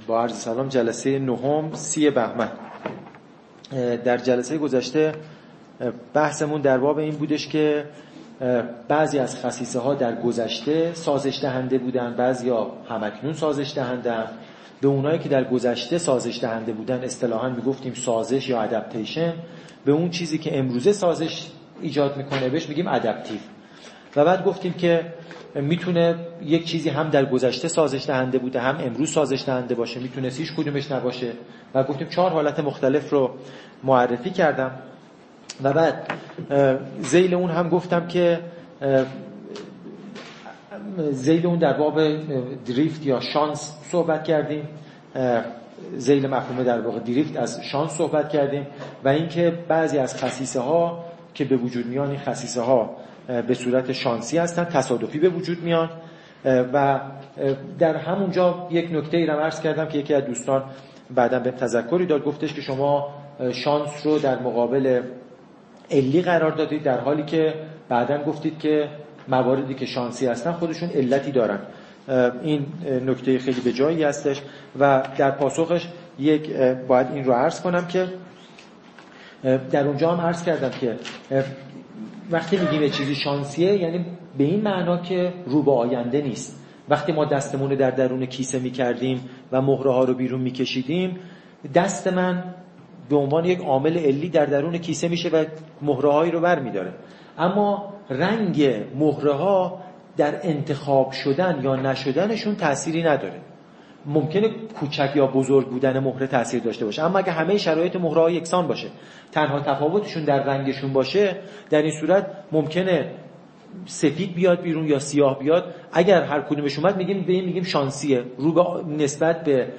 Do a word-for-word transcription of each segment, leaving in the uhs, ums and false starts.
با عرض سلام جلسه نهم سی بهمن. در جلسه گذشته بحثمون در باب این بودش که بعضی از خصیصه ها در گذشته سازش دهنده بودن، بعضی ها همکنون سازش دهنده هم. به اونایی که در گذشته سازش دهنده بودن اصطلاحاً میگفتیم سازش یا ادپتیشن، به اون چیزی که امروزه سازش ایجاد میکنه بهش میگیم ادپتیو. و بعد گفتیم که میتونه یک چیزی هم در گذشته سازش دهنده بوده هم امروز سازش دهنده باشه، میتونه هیچ کدومش نباشه. و گفتیم چهار حالت مختلف رو معرفی کردم. و بعد ذیل اون هم گفتم که ذیل اون در باب دریفت یا شانس صحبت کردیم، ذیل مفهوم در واقع دریفت از شانس صحبت کردیم و اینکه بعضی از خصیصه ها که به وجود میان این خصیصه ها به صورت شانسی هستن، تصادفی به وجود میان. و در همونجا یک نکته ای رو عرض کردم که یکی از دوستان بعداً به تذکری داد، گفتش که شما شانس رو در مقابل علی قرار دادید، در حالی که بعداً گفتید که مواردی که شانسی هستن خودشون علتی دارن. این نکته خیلی به جایی هستش و در پاسخش یک باید این رو عرض کنم که در اونجا هم عرض کردم که وقتی میگیم یه چیزی شانسیه یعنی به این معنا که رو به آینده نیست. وقتی ما دستمون رو در درون کیسه میکردیم و مهره ها رو بیرون میکشیدیم، دست من به عنوان یک عامل علی در درون کیسه میشه و مهره هایی رو بر میداره. اما رنگ مهره ها در انتخاب شدن یا نشدنشون تأثیری نداره. ممکنه کوچک یا بزرگ بودن مهره تأثیر داشته باشه، اما اگه همه شرایط مهره ها یکسان باشه، تنها تفاوتشون در رنگشون باشه، در این صورت ممکنه سفید بیاد بیرون یا سیاه بیاد. اگر هر کدومش اومد میگیم به این میگیم شانسیه، رو به نسبت به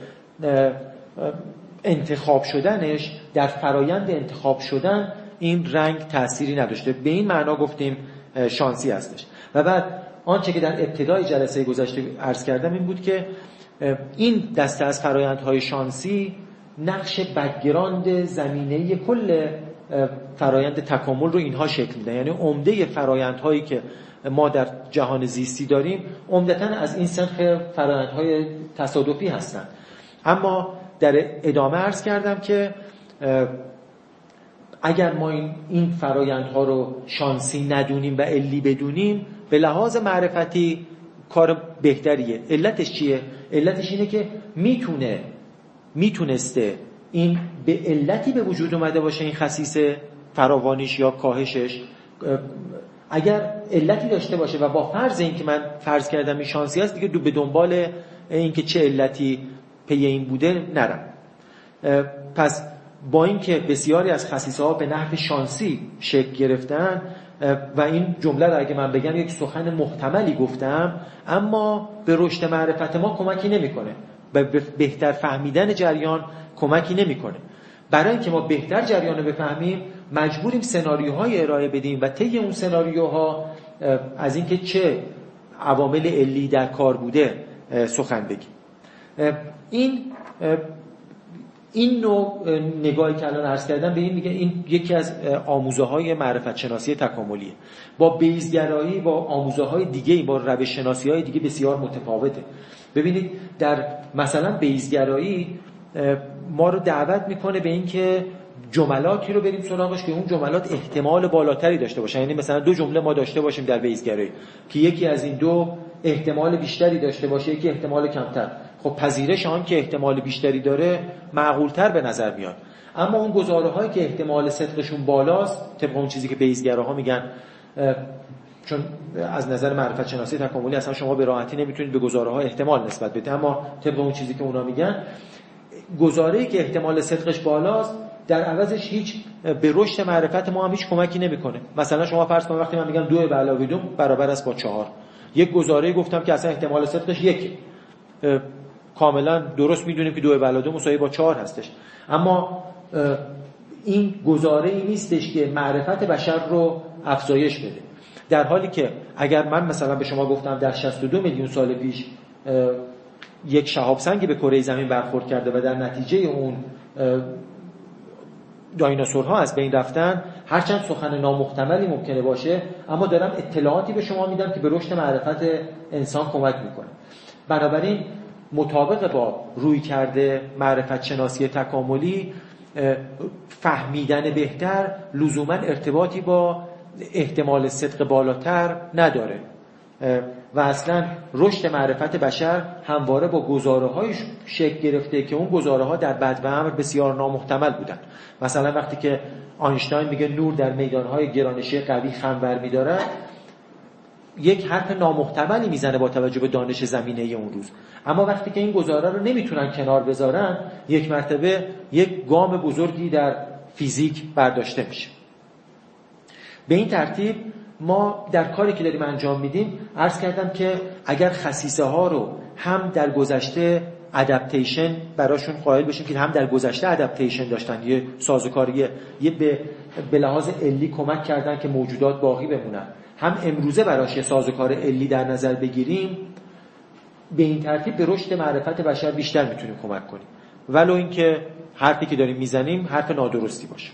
انتخاب شدنش در فرایند انتخاب شدن این رنگ تأثیری نداشته. به این معنا گفتیم شانسی هستش. و بعد آنچه که در ابتدای جلسه گذشته عرض کردم این بود که این دسته از فرایندهای شانسی نقش بک‌گراند زمینه‌ای کل فرایند تکامل رو اینها شکل میدن. یعنی عمده فرایندهایی که ما در جهان زیستی داریم عمدتاً از این سنخ فرایندهای تصادفی هستن. اما در ادامه عرض کردم که اگر ما این این فرایندها رو شانسی ندونیم و علی بدونیم، به لحاظ معرفتی کار بهتریه. علتش چیه؟ علتش اینه که میتونه میتونسته این به علتی به وجود اومده باشه، این خصیصه فراوانیش یا کاهشش اگر علتی داشته باشه و با فرض این که من فرض کردم این شانسی هست، دیگه به دنبال این که چه علتی پی این بوده نرم. پس با این که بسیاری از خصیصه ها به نحو شانسی شکل گرفتن و این جمله رو اگه من بگم یک سخن محتملی گفتم، اما به رشد معرفت ما کمکی نمیکنه، به بهتر فهمیدن جریان کمکی نمیکنه. برای اینکه ما بهتر جریان رو بفهمیم مجبوریم سناریوهای ارائه بدیم و طی اون سناریوها از اینکه چه عوامل علی در کار بوده سخن بگیم. این این نوع نگاهی که الان عرض کردم به این میگه این یکی از آموزه‌های معرفت شناسی تکاملیه. با بیزگرایی با آموزه‌های دیگه، با روش شناسی‌های دیگه بسیار متفاوته. ببینید در مثلا بیزگرایی ما رو دعوت میکنه به این که جملاتی رو بریم سراغش که اون جملات احتمال بالاتری داشته باشن. یعنی مثلا دو جمله ما داشته باشیم در بیزگرایی که یکی از این دو احتمال بیشتری داشته باشه، یکی احتمال کمتر. خب پذیرش آن که احتمال بیشتری داره معقول‌تر به نظر میاد. اما اون گزاره‌هایی که احتمال صدقشون بالاست، طبق اون چیزی که بیزگراها میگن، چون از نظر معرفت شناسی تکاملی اصلا شما به راحتی نمیتونید به گزاره‌ها احتمال نسبت بدید، اما طبق اون چیزی که اونا میگن، گزاره‌ای که احتمال صدقش بالاست در عوضش هیچ به رشد معرفت ما هم هیچ کمکی نمیکنه. مثلا شما فرض کنید وقتی من میگم دو به علاوه دو برابر است با چهار، یک گزاره گفتم که اصلا احتمال صدقش یک، کاملا درست میدونیم که دو به علاوه دو مساوی با چهار هستش، اما این گزاره‌ای نیستش که معرفت بشر رو افزایش بده. در حالی که اگر من مثلا به شما گفتم در شصت و دو میلیون سال پیش یک شهاب سنگی به کره زمین برخورد کرده و در نتیجه اون دایناسورها از بین رفتن، هرچند سخن نامحتملی ممکنه باشه، اما دارم اطلاعاتی به شما میدم که به رشد معرفت انسان کمک میکنه. بنابراین مطابق با روی کرده معرفت شناسی تکاملی فهمیدن بهتر لزوما ارتباطی با احتمال صدق بالاتر نداره و اصلا رشد معرفت بشر همواره با گزاره‌های شکل گرفته که اون گزاره‌ها در بد و امر بسیار نامحتمل بودن. مثلا وقتی که آینشتاین میگه نور در میدان‌های گرانشی قوی خم برمی‌دارد، یک حرف نامحتملی میزنه با توجه به دانش زمینه اون روز. اما وقتی که این گزاره رو نمیتونن کنار بذارن، یک مرتبه یک گام بزرگی در فیزیک برداشته میشه. به این ترتیب ما در کاری که داریم انجام میدیم عرض کردم که اگر خصیصه ها رو هم در گذشته ادپتیشن براشون قائل بشیم که هم در گذشته ادپتیشن داشتن، یه سازوکاریه، یه به به لحاظ علی کمک کردن که موجودات باقی بمونن، هم امروزه براش یه سازوکار علی در نظر بگیریم، به این ترتیب به رشد معرفت بشر بیشتر میتونیم کمک کنیم، ولو اینکه حرفی که داریم میزنیم حرف نادرستی باشه.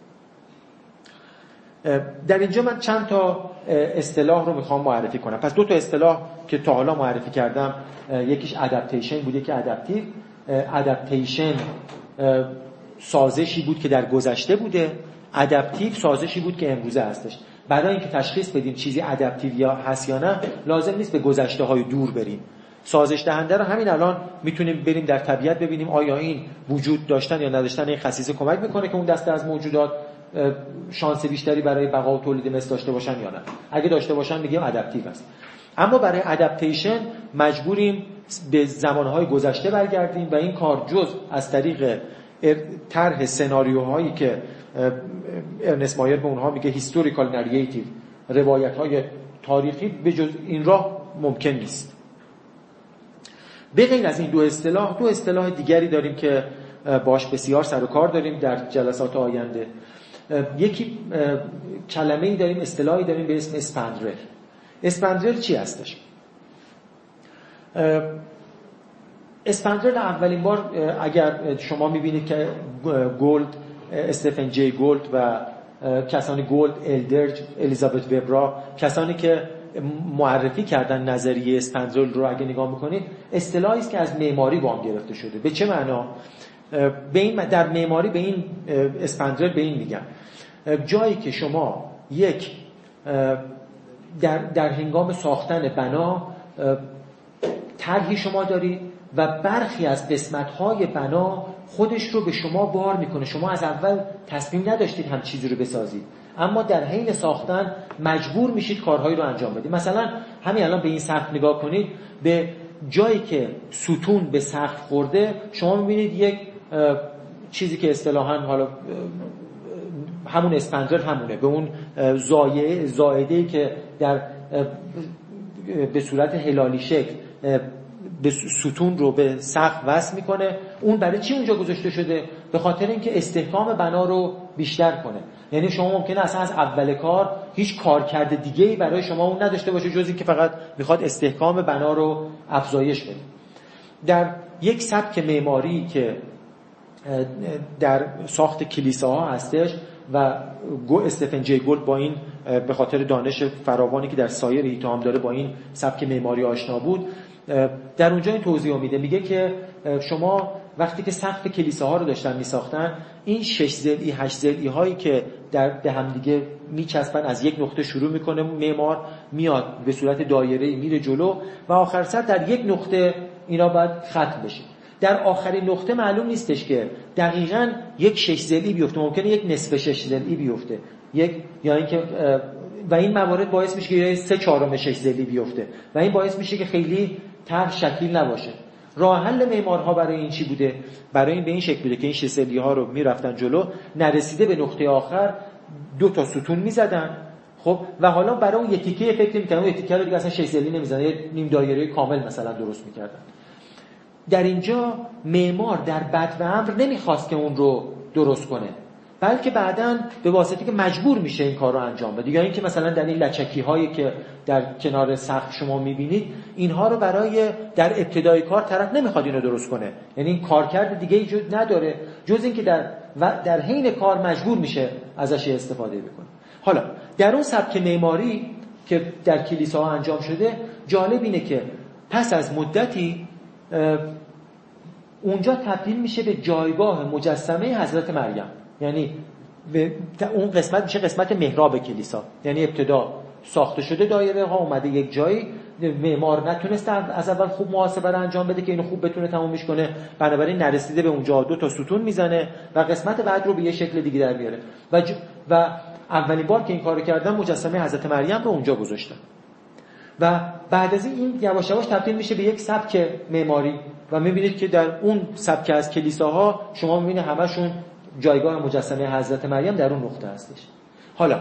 در اینجا من چند تا اصطلاح رو میخوام معرفی کنم. پس دو تا اصطلاح که تا حالا معرفی کردم، یکیش ادپتیشن بود، یکی ادپتیو. ادپتیشن سازشی بود که در گذشته بوده، ادپتیو سازشی بود که امروزه هستش. برای اینکه تشخیص بدیم چیزی ادپتیو یا هست یا نه، لازم نیست به گذشته های دور بریم. سازش دهنده رو همین الان میتونیم بریم در طبیعت ببینیم آیا این وجود داشتن یا نداشتن این خصیصه کمک میکنه که اون دسته از موجودات شانس بیشتری برای بقا و تولید مثل داشته باشن یا نه. اگه داشته باشن میگیم ادپتیو است. اما برای ادپتیشن مجبوریم به زمانهای گذشته برگردیم و این کار جز از طریق طرح سناریوهایی که ارنست مایر به اونها میگه هیستوریکال نریتیو، روایت‌های تاریخی، به جز این راه ممکن نیست. به غیر از این دو اصطلاح، دو اصطلاح دیگری داریم که باش بسیار سر و کار داریم در جلسات آینده. یکی کلمه‌ای داریم، اصطلاحی داریم به اسم اسپندرل. اسپندرل چی هستش؟ اسپندرل اولین بار اگر شما میبینید که گولد، استفن جی گولد و کسانی گولد، الدرج، الیزابت وبرا، کسانی که معرفی کردن نظریه اسپندرل رو اگه نگاه میکنید، اصطلاحی است که از معماری وام گرفته شده. به چه معنا؟ به این در معماری به این اسپندرل به این میگن جایی که شما یک در در هنگام ساختن بنا طرحی شما دارید و برخی از قسمت‌های بنا خودش رو به شما بار میکنه. شما از اول تصمیم نداشتید هم چیزی رو بسازید، اما در حین ساختن مجبور میشید کارهایی رو انجام بدید. مثلا همین الان به این سقف نگاه کنید، به جایی که ستون به سقف خورده شما میبینید یک چیزی که اصطلاحاً حالا همون اسپندرل همونه، به اون زایده زایده‌ای که در به صورت هلالی شکل به ستون رو به سقف وصل میکنه. اون برای چی اونجا گذاشته شده؟ به خاطر اینکه استحکام بنا رو بیشتر کنه. یعنی شما ممکنه اصلا از اول کار هیچ کارکرد دیگه‌ای برای شما اون نداشته باشه جز اینکه فقط میخواد استحکام بنا رو افزایش بده. در یک سبک معماری که در ساخت کلیساها هستش و استفن جی گولد با این به خاطر دانش فراوانی که در سایر ایتا هم داره با این سبک معماری آشنا بود، در اونجا این توضیح میده، میگه که شما وقتی که سقف کلیساها رو داشتن میساختن، این شش ضلعی هشت ضلعی هایی که در به هم دیگه میچسبن، از یک نقطه شروع میکنه معمار، میاد به صورت دایره‌ای میره جلو و آخر سر در یک نقطه اینا باید ختم بشه. در آخرین نقطه معلوم نیستش که دقیقاً یک شش ضلعی بیفته، ممکنه یک نصف شش ضلعی بیفته، یک یا اینکه و این موارد باعث میشه که سه چهارم شش ضلعی بیفته و این باعث میشه که خیلی طرح شکل نباشه. راه حل معمارها برای این چی بوده؟ برای این به این شکل بوده که این شش ضلعی ها رو میرفتن جلو، نرسیده به نقطه آخر دو تا ستون میزدن، خب و حالا برای اون یه تیکه فکر می‌کردن، اون یه تیکه رو دیگه اصلا شش ضلعی نمیزنن، یه نیم دایره کامل مثلا درست می‌کردن. در اینجا معمار در بد و امر نمیخواست که اون رو درست کنه، بلکه بعداً به واسطه که مجبور میشه این کار رو انجام بده. یا اینکه مثلا در این لچکی هایی که در کنار سقف شما میبینید، اینها رو برای در ابتدای کار طرف نمیخواد اینو درست کنه، یعنی این کارکرد دیگه وجود نداره جز اینکه در و در حین کار مجبور میشه ازش استفاده بکنه. حالا در اون سبک معماری که در کلیساها انجام شده، جالب اینه که پس از مدتی اونجا تبدیل میشه به جایگاه مجسمه حضرت مریم، یعنی اون قسمت میشه قسمت محراب کلیسا. یعنی ابتدا ساخته شده دایره ها، اومده یک جایی، معمار نتونسته از اول خوب محاسبه رو انجام بده که اینو خوب بتونه تمومش کنه، بنابراین نرسیده به اونجا، دو تا ستون میزنه و قسمت بعد رو به یه شکل دیگه در میاره و ج... و اولین بار که این کارو کردن مجسمه حضرت مریم رو اونجا گذاشتن و بعد از این یواش یواش تبدیل میشه به یک سبک معماری و میبینید که در اون سبک از کلیساها شما میبینید همشون جایگاه مجسمه حضرت مریم در اون نقطه هستش. حالا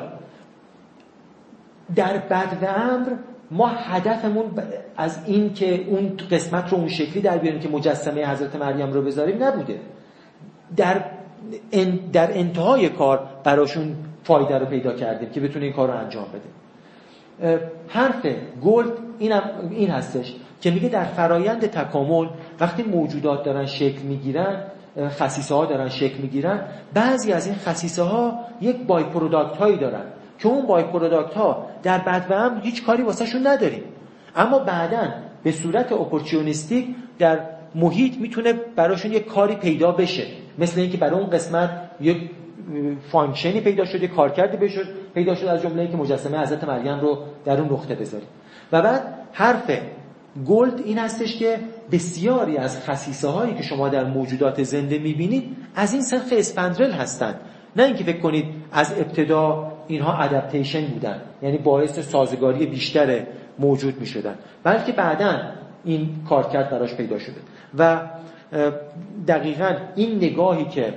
در بدو امر ما هدفمون از این که اون قسمت رو اون شکلی در بیاریم که مجسمه حضرت مریم رو بذاریم نبوده. در ان در انتهای کار براشون فایده رو پیدا کردیم که بتونه این کار رو انجام بده. حرف گولد این, این هستش که میگه در فرایند تکامل وقتی موجودات دارن شکل میگیرن، خصیصه ها دارن شکل میگیرن، بعضی از این خصیصه ها یک بای پروداکت هایی دارن که اون بای پروداکت ها در بدو امر هیچ کاری واسه شون نداریم، اما بعداً به صورت اپورتیونیستیک در محیط میتونه براشون یک کاری پیدا بشه، مثل اینکه برای اون قسمت یک فانکشنی پیدا شده، کارکردی بشه پیدا شده، از جمله اینکه مجسمه حضرت مریم رو در اون نقطه بذاریم. و بعد حرف گولد این هستش که بسیاری از خصیصه هایی که شما در موجودات زنده میبینید از این سنخ اسپندرل هستند، نه اینکه فکر کنید از ابتدا اینها ادپتیشن بودن، یعنی باعث سازگاری بیشتر موجود میشدن، بلکه بعداً این کارکرد براش پیدا شده. و دقیقاً این نگاهی که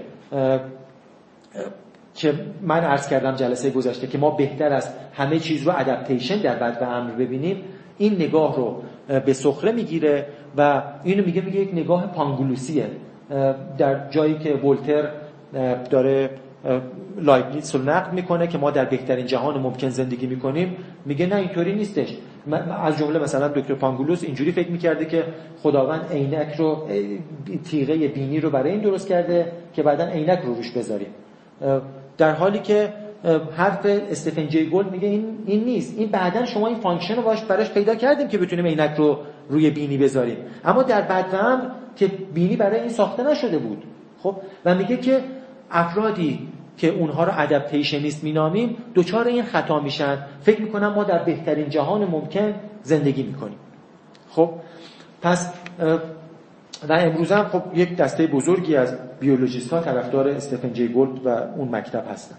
که من عرض کردم جلسه گذشته که ما بهتر از همه چیز رو ادپتیشن در بدو امر ببینیم، این نگاه رو به سخره میگیره و اینو میگه میگه یک نگاه پانگولوسیه. در جایی که ولتر داره لایبنیتس رو نقد میکنه که ما در بهترین جهان ممکن زندگی میکنیم، میگه نه اینطوری نیستش. از جمله مثلا دکتر پانگولوس اینجوری فکر میکرده که خداوند عینک رو، تیغه بینی رو برای این درست کرده که بعدن عینک رو روش بذاریم، در حالی که حرف استفن جی گولد میگه این این نیست، این بعدن شما این فانکشن رو باش براش پیدا کردیم که بتونیم عینک رو روی بینی بذاریم، اما در بدو امر که بینی برای این ساخته نشده بود. خب و میگه که افرادی که اونها رو ادپتیشنیست مینامیم دوچار این خطا میشن، فکر میکنن ما در بهترین جهان ممکن زندگی میکنیم. خب پس و امروز هم خب یک دسته بزرگی از بیولوژیست ها طرفدار استفن جی گولد و اون مکتب هستن.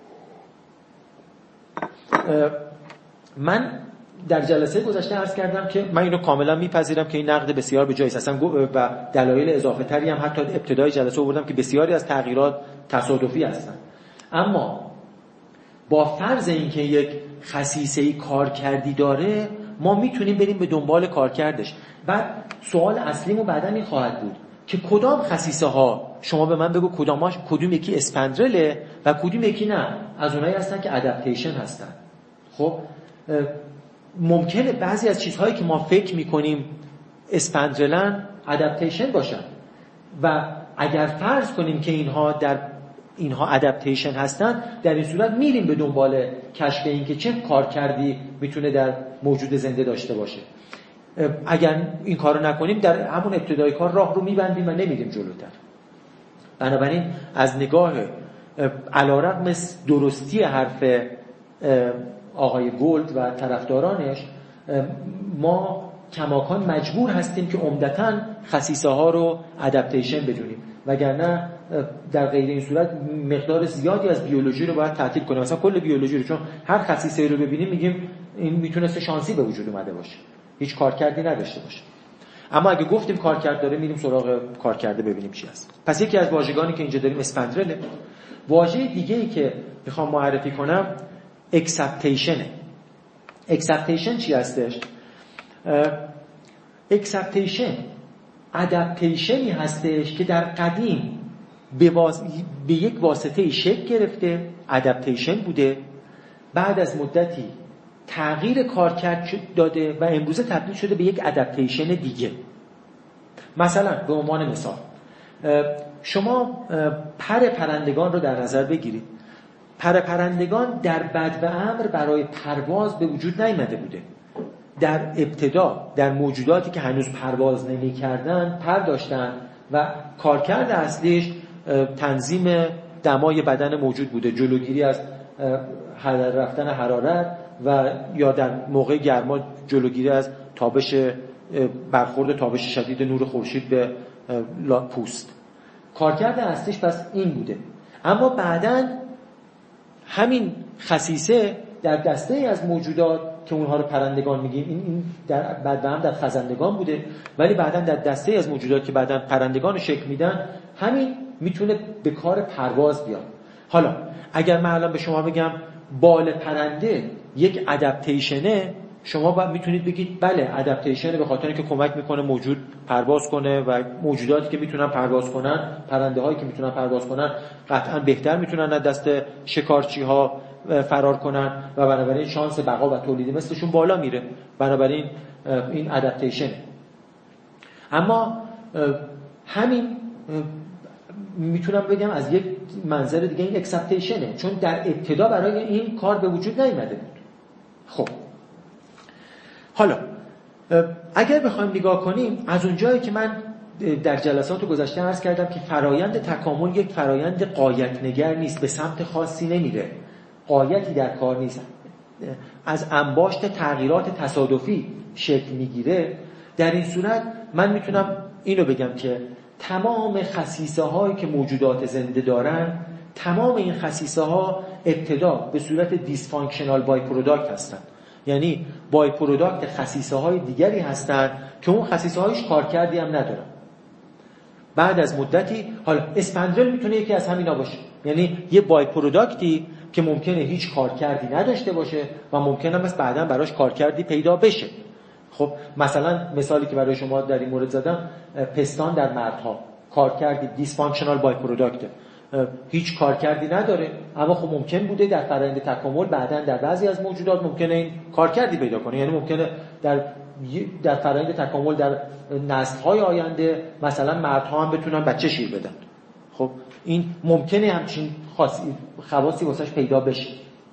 من در جلسه گذشته عرض کردم که من اینو کاملا میپذیرم که این نقد بسیار به جایی است، اصلا و دلایل اضافه تری هم حتی ابتدای جلسه آوردم که بسیاری از تغییرات تصادفی هستن، اما با فرض اینکه یک خصیصه‌ای کارکردی داره ما میتونیم بریم به دنبال کارکردش. بعد سوال اصلیمو بعداً این خواهد بود که کدام خصیصه ها، شما به من بگو کداماش، کدوم یکی اسپندرله و کدوم یکی نه، از اونایی هستن که ادپتیشن هستن. خب ممکنه بعضی از چیزهایی که ما فکر میکنیم اسپندرلن ادپتیشن باشن و اگر فرض کنیم که اینها در اینها ادپتیشن هستن، در این صورت میریم به دنبال کشف این که چه کارکردی میتونه در موجود زنده داشته باشه. اگر این کارو نکنیم در همون ابتدای کار راه رو میبندیم و نمیریم جلوتر. بنابراین از نگاه علیرغم درستی حرف آقای گولد و طرفدارانش، ما کماکان مجبور هستیم که عمدتاً خصیصه ها رو ادپتیشن بدونیم، وگرنه در غیر این صورت مقدار زیادی از بیولوژی رو باید تعطیل کنیم، مثلا کل بیولوژی رو، چون هر خصیصه رو ببینیم میگیم این میتونسته شانسی به وجود اومده باشه، هیچ کارکردی نداشته باشه. اما اگه گفتیم کارکرد داره، میریم سراغ کارکرده ببینیم چی هست. پس یکی از واژگانی که اینجا داریم اسپندرله. واژه دیگه‌ای که میخوام معرفی کنم اکسپتیشنه. اکسپتیشن چی هستش؟ اکسپتیشن ادپتیشنی هستش که در قدیم به, واس... به یک واسطه شکل گرفته، ادپتیشن بوده، بعد از مدتی تغییر کارکرد داده و امروزه تبدیل شده به یک ادپتیشن دیگه. مثلا به عنوان مثال شما پر پرندگان رو در نظر بگیرید. پر پرندگان در بدو امر برای پرواز به وجود نیامده بوده. در ابتدا در موجوداتی که هنوز پرواز نمی کردن پر داشتن و کارکرد اصلیش تنظیم دمای بدن موجود بوده، جلوگیری از رفتن حرارت و یا در موقع گرما جلوگیری از تابش برخورد تابش شدید نور خورشید به پوست. کارکرد اصلیش پس این بوده. اما بعداً همین خصیصه در دسته ای از موجودات که اونها رو پرندگان میگیم، این این در بعد هم در خزندگان بوده، ولی بعداً در دسته ای از موجودات که بعداً پرندگان رو شکل میدن، همین میتونه به کار پرواز بیاد. حالا اگر من الان به شما بگم بال پرنده یک ادپتیشنه، شما باید میتونید بگید بله ادپتیشنه، به خاطر اینکه کمک میکنه موجود پرواز کنه و موجوداتی که میتونن پرواز کنن، پرنده هایی که میتونن پرواز کنن قطعا بهتر میتونن از دست شکارچی ها فرار کنن و بنابراین شانس بقا و تولید مثلشون بالا میره. بنابراین این ادپتیشن. اما همین میتونم بگم از یک منظر دیگه این اکسپتیشنه، چون در ابتدا برای این کار به وجود نیامده بود. خب حالا اگر بخوایم نگاه کنیم از اونجایی که من در جلسات گذشته عرض کردم که فرایند تکامل یک فرایند غایت نگر نیست، به سمت خاصی نمیره، غایتی در کار نیست، از انباشت تغییرات تصادفی شکل میگیره. در این صورت من میتونم اینو بگم که تمام خصیصه هایی که موجودات زنده دارن، تمام این خصیصه ها ابتدا به صورت دیسفانکشنال بای پروداکت هستن، یعنی بای پروداکت خصیصه های دیگری هستن که اون خصیصه هایش کارکردی هم ندارن. بعد از مدتی، حالا اسپندرل میتونه یکی از همینا باشه، یعنی یه بای پروداکتی که ممکنه هیچ کارکردی نداشته باشه و ممکنه مثلا بعداً براش کارکردی پیدا بشه. خب مثلا مثالی که برای شما در این مورد زدم، پستان در مردها کارکردی دیسفانکشنال بای پروداکت، هیچ کارکردی نداره، اما خب ممکن بوده در فرآیند تکامل بعداً در بعضی از موجودات ممکنه این کارکردی پیدا کنه، یعنی ممکنه در در فرآیند تکامل در نسل‌های آینده مثلا مردها هم بتونن بچه شیر بدن. خب این ممکنه همچین خاصی خواصی واسش پیدا بشه،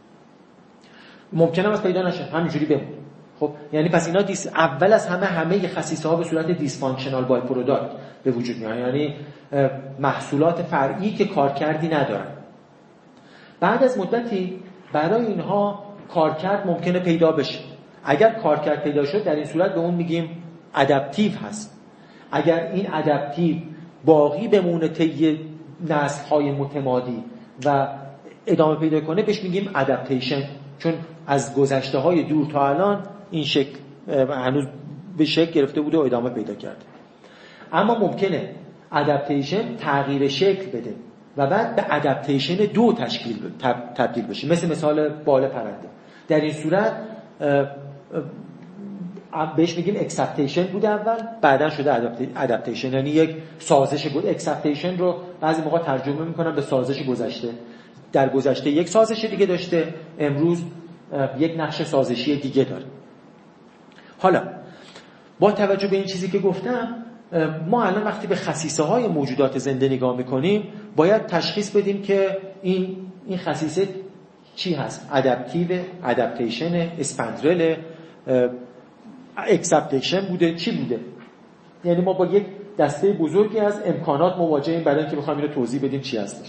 ممکنه از پیدا نشه، همینجوری بمونه. خب یعنی پس اینا دیس اول از همه همه خصیصه ها به صورت دیسفانکشنال بای پروداکت به وجود میاد، یعنی محصولات فرعی که کارکردی ندارن. بعد از مدتی برای اینها کارکرد ممکنه پیدا بشه. اگر کارکرد پیدا شد در این صورت به اون میگیم ادپتیو هست. اگر این ادپتیو باقی بمونه طی نسل‌های متمادی و ادامه پیدا کنه بهش میگیم ادپتیشن، چون از گذشته‌های دور تا الان این شکل هنوز به شکل گرفته بوده و ادامه پیدا کرده. اما ممکنه ادپتیشن تغییر شکل بده و بعد به ادپتیشن دو تشکیل تبدیل بشه، مثل مثال بال پرنده. در این صورت بهش میگیم اکسپتیشن بوده اول، بعداً شده ادپتیشن، یعنی یک سازش بود. اکسپتیشن رو بعضی موقع ترجمه میکنن به سازش گذشته. در گذشته یک سازش دیگه داشته، امروز یک نقش سازشی دیگه داره. حالا با توجه به این چیزی که گفتم، ما الان وقتی به خصیصه های موجودات زنده نگاه میکنیم باید تشخیص بدیم که این این خصیصه چی هست؟ ادپتیو، ادپتیشن، اسپندرل، اکسپتیشن بوده، چی بوده؟ یعنی ما با یک دسته بزرگی از امکانات مواجهیم برای اینکه بخوایم اینو توضیح بدیم چی هستش.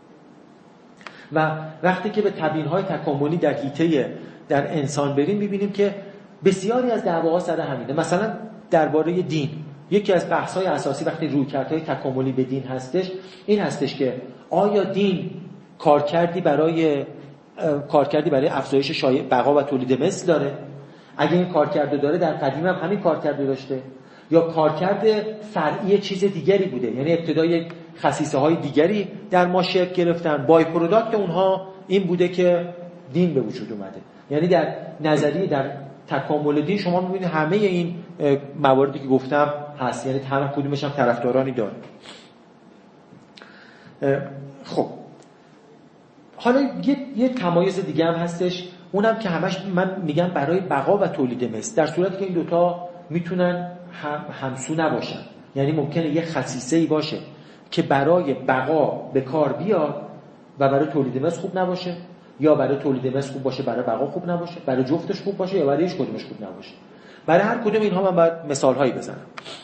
و وقتی که به تبیین‌های تکاملی در حیطه در انسان بریم می‌بینیم که بسیاری از دعواها سر همینه. مثلا درباره دین، یکی از بحث‌های اساسی وقتی رویکردهای تکاملی به دین هستش این هستش که آیا دین کارکردی برای کارکردی برای افزایش شایع بقا و تولید مثل داره؟ اگه این کارکرد داره در قدیم هم همین کارکرد داشته، یا کارکرد فرعی چیز دیگری بوده، یعنی ابتدای خصیصه های دیگری در ما شکل گرفتن، بای پروداکت اونها این بوده که دین به وجود اومده. یعنی در نظریه در تکامل دین شما میبینید همه این مواردی که گفتم هست، یعنی همه کدومش هم طرفدارانی داره. خب حالا یه, یه تمایز دیگه هم هستش، اونم که همش من میگم برای بقا و تولید مثل، در صورتی که این دوتا میتونن هم همسو نباشن. یعنی ممکنه یه خصیصه‌ای باشه که برای بقا به کار بیاد و برای تولید مثل خوب نباشه، یا برای تولید مثل خوب باشه برای بقا خوب نباشه، برای جفتش خوب باشه یا برای هیچ کدومش خوب نباشه. برای هر کدوم اینها من باید مثال‌هایی بزنم.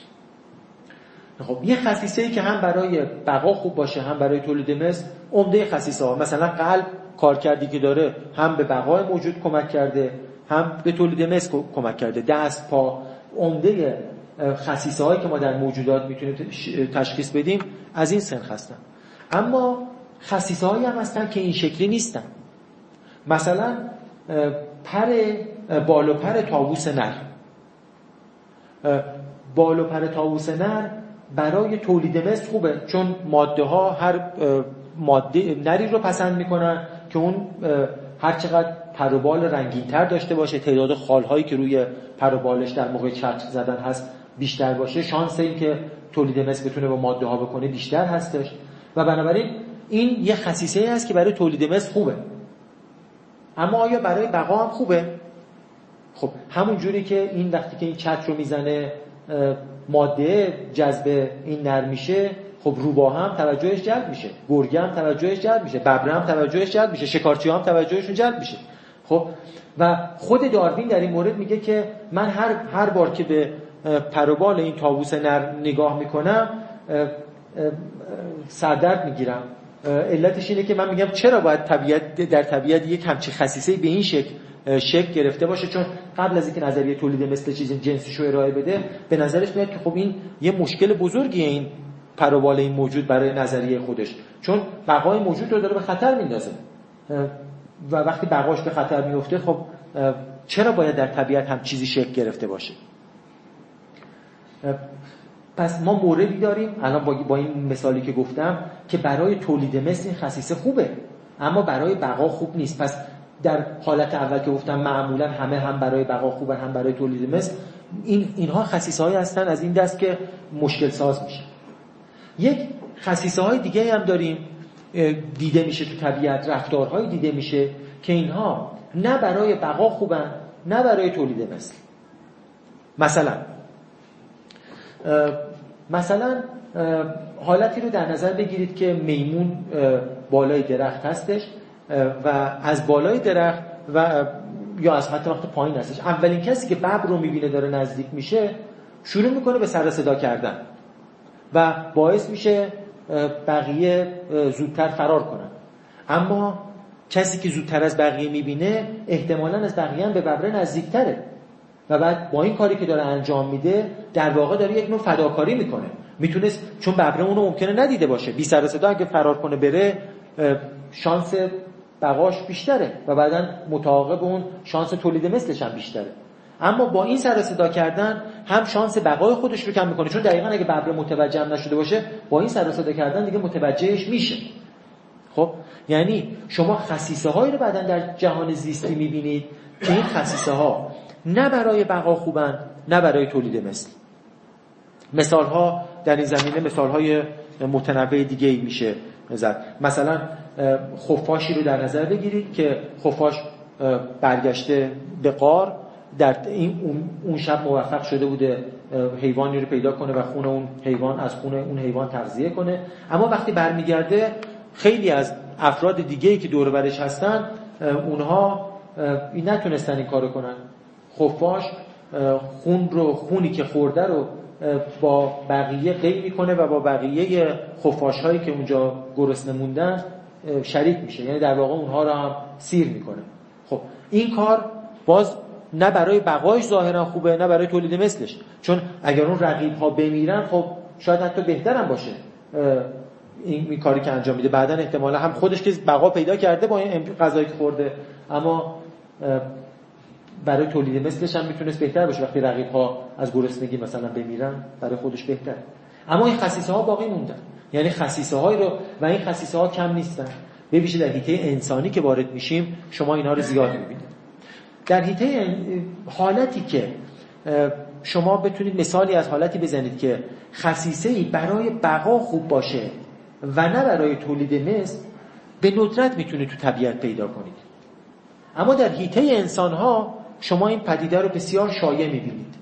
خب یه خصیصه‌ای که هم برای بقا خوب باشه هم برای تولید مثل، عمده خصیصه‌ها، مثلا قلب کارکردی که داره هم به بقای موجود کمک کرده هم به تولید مثل کمک کرده. دست، پا، عمده خصیصه‌هایی که ما در موجودات میتونیم تشخیص بدیم از این سنخ هستن. اما خصیصه‌هایی هم هستن که این شکلی نیستن. مثلا پر بال و پر طاووس نر. بال و پر طاووس نر برای تولید مثل خوبه، چون ماده ها هر ماده نری رو پسند میکنن که اون هر چقدر پر و بال رنگین تر داشته باشه، تعداد خال هایی که روی پر و بالش در موقع چتر زدن هست بیشتر باشه، شانس این که تولید مثل بتونه با ماده ها بکنه بیشتر هستش و بنابراین این یه خصیصه هست که برای تولید مثل خوبه. اما آیا برای بقا هم خوبه؟ خب همون جوری که این وقتی که این چتر رو میزنه ماده جذب این نر میشه، خب روباه هم توجهش جلب میشه، گرگه هم توجهش جلب میشه، ببره هم توجهش جلب میشه، شکارچی هم توجهشون جلب میشه. خب و خود داروین در این مورد میگه که من هر هر بار که به پر و بال این طاووس نر نگاه میکنم سردرد میگیرم. علتش اینه که من میگم چرا باید طبیعت در طبیعت یک همچین خصیصه‌ای به این شکل شکل گرفته باشه، چون قبل از اینکه نظریه تولید مثل چیز جنسیش رو ارائه بده به نظرش میاد که خب این یه مشکل بزرگیه این پر و بال این موجود برای نظریه خودش، چون بقای موجود رو داره به خطر میندازه و وقتی بقاش به خطر میفته خب چرا باید در طبیعت هم چیزی شکل گرفته باشه. پس ما موردی داریم الان با, با این مثالی که گفتم که برای تولید مثل این خصیصه خوبه اما برای بقا خوب نیست. پس در حالت اول که گفتم معمولا همه هم برای بقا خوبن هم برای تولید مثل، این اینها خصیصه‌هایی هستن از این دست که مشکل ساز میشه. یک خصیصه‌های دیگه هم داریم دیده میشه تو طبیعت، رفتارهای دیده میشه که اینها نه برای بقا خوبن نه برای تولید مثل. مثلا مثلا حالتی رو در نظر بگیرید که میمون بالای درخت هستش و از بالای درخت و یا از حتی وقت پایین هستش، اولین کسی که ببر رو میبینه داره نزدیک میشه شروع میکنه به سر صدا کردن و باعث میشه بقیه زودتر فرار کنن. اما کسی که زودتر از بقیه میبینه احتمالاً از بقیه هم به ببر نزدیکتره و بعد با این کاری که داره انجام میده در واقع داره یک نوع فداکاری میکنه. میتونست چون ببره اونو ممکنه ندیده باشه، بی سر صدا اگه فرار کنه بره شانس بقاش بیشتره و بعداً متعاقب اون شانس تولید مثلش هم بیشتره. اما با این سر صدا کردن هم شانس بقای خودش رو کم میکنه، چون دقیقاً اگه ببره متوجه نشده باشه با این سر صدا کردن دیگه متوجهش میشه. خب یعنی شما خصیصه هایی رو بعداً در جهان زیستی میبینید که این خصیصه ها نه برای بقا خوبن نه برای تولید مثل. مثال ها در این زمینه مثال های متنوع دیگه ای میشه زد. مثلا خفاشی رو در نظر بگیرید که خفاش برگشته به غار، در این اون شب موفق شده بوده حیوانی رو پیدا کنه و خون اون حیوان از خون اون حیوان تغذیه کنه، اما وقتی برمیگرده خیلی از افراد دیگه‌ای که دور و برش هستن اونها این نتونستن این کارو کنن. خفاش خون رو خونی که خورده رو با بقیه قی میکنه و با بقیه خفاش‌هایی که اونجا گرسنه موندن شریک میشه، یعنی در واقع اونها رو هم سیر میکنه. خب این کار باز نه برای بقایش ظاهرا خوبه نه برای تولید مثلش، چون اگر اون رقیب‌ها بمیرن خب شاید حتی بهترم باشه این, این کاری که انجام میده. بعدن احتمالا هم خودش که بقا پیدا کرده با این غذایی که خورده، اما برای تولید مثلش هم میتونست بهتر باشه وقتی رقیب‌ها از گرسنگی مثلا بمیرن، برای خودش بهتر. اما این خصیصه ها باقی موندن، یعنی خصیصه هایی رو و این خصیصه ها کم نیستن. ببینید در حیطه انسانی که وارد میشیم شما اینا رو زیاد میبینید. در حیطه حالتی که شما بتونید مثالی از حالتی بزنید که خصیصه‌ای برای بقا خوب باشه و نه برای تولید مثل، به ندرت میتونید تو طبیعت پیدا کنید. اما در حیطه انسان‌ها شما این پدیده رو بسیار شایع می‌بینید.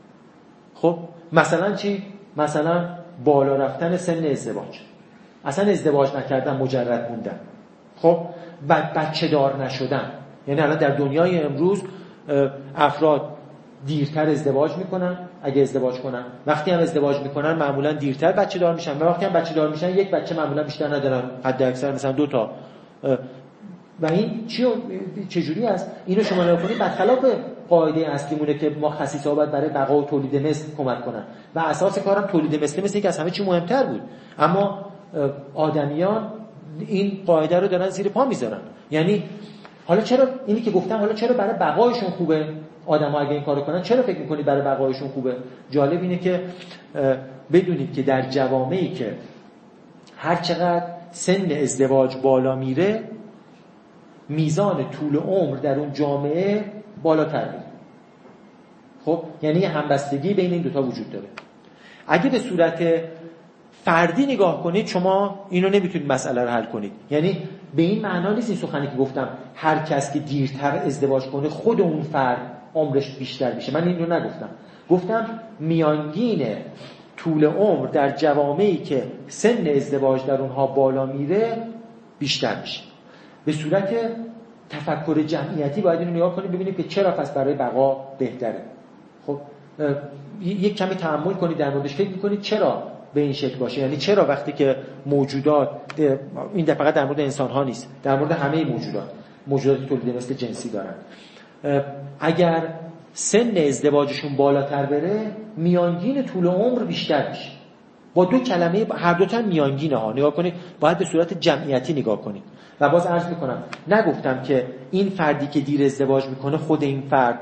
خب مثلا چی؟ مثلا بالا رفتن سن ازدواج، اصلا ازدواج نکردن، مجرد موندن، خب بعد بچه دار نشدن. یعنی الان در دنیای امروز افراد دیرتر ازدواج میکنن اگه ازدواج کنن. وقتی هم ازدواج میکنن معمولا دیرتر بچه دار میشن و وقتی هم بچه دار میشن یک بچه معمولا بیشتر ندارن، حد اکثر مثلا دو تا. و این چی چجوری است؟ اینو شما نگاه کنید برخلاف قاعده اصلیمونه که ما خصیصه‌ها باید برای بقا و تولید مثل کمک کنن و اساس کارم تولید مثل مثل که از همه چی مهمتر بود، اما آدمیان این قاعده رو دارن زیر پا میذارن. یعنی حالا چرا اینی که گفتم، حالا چرا برای بقایشون خوبه آدم‌ها اگه این کارو کنن؟ چرا فکر می‌کنید برای بقایشون خوبه؟ جالب اینه که بدونید که در جوامعی که هر چقدر سن ازدواج بالا میره میزان طول عمر در اون جامعه بالاتر میره. خب یعنی یه همبستگی بین این دوتا وجود داره. اگه به صورت فردی نگاه کنید شما اینو نمیتونید مسئله رو حل کنید. یعنی به این معنا نیست این سخنی که گفتم هر کس که دیرتر ازدواج کنه خود اون فرد عمرش بیشتر میشه. من اینو نگفتم. گفتم میانگین طول عمر در جوامعی که سن ازدواج در اونها بالا میره بیشتر میشه. به صورت تفکر جمعیتی باید اینو نگاه کنید ببینید که چرا پس برای بقا بهتره. خب یک کمی تأمل کنید در موردش، فکر می‌کنید چرا به این شکل باشه. یعنی چرا وقتی که موجودات، این در فقط در مورد انسان‌ها نیست، در مورد همه موجودات، موجوداتی تولید مثل جنسی دارن، اگر سن ازدواجشون بالاتر بره میانگین طول عمر بیشتر میشه. با دو کلمه هر دو تا میانگینه ها نگاه کنید، باید به صورت جمعیتی نگاه کنید. و باز عرض میکنم نگفتم که این فردی که دیر ازدواج میکنه خود این فرد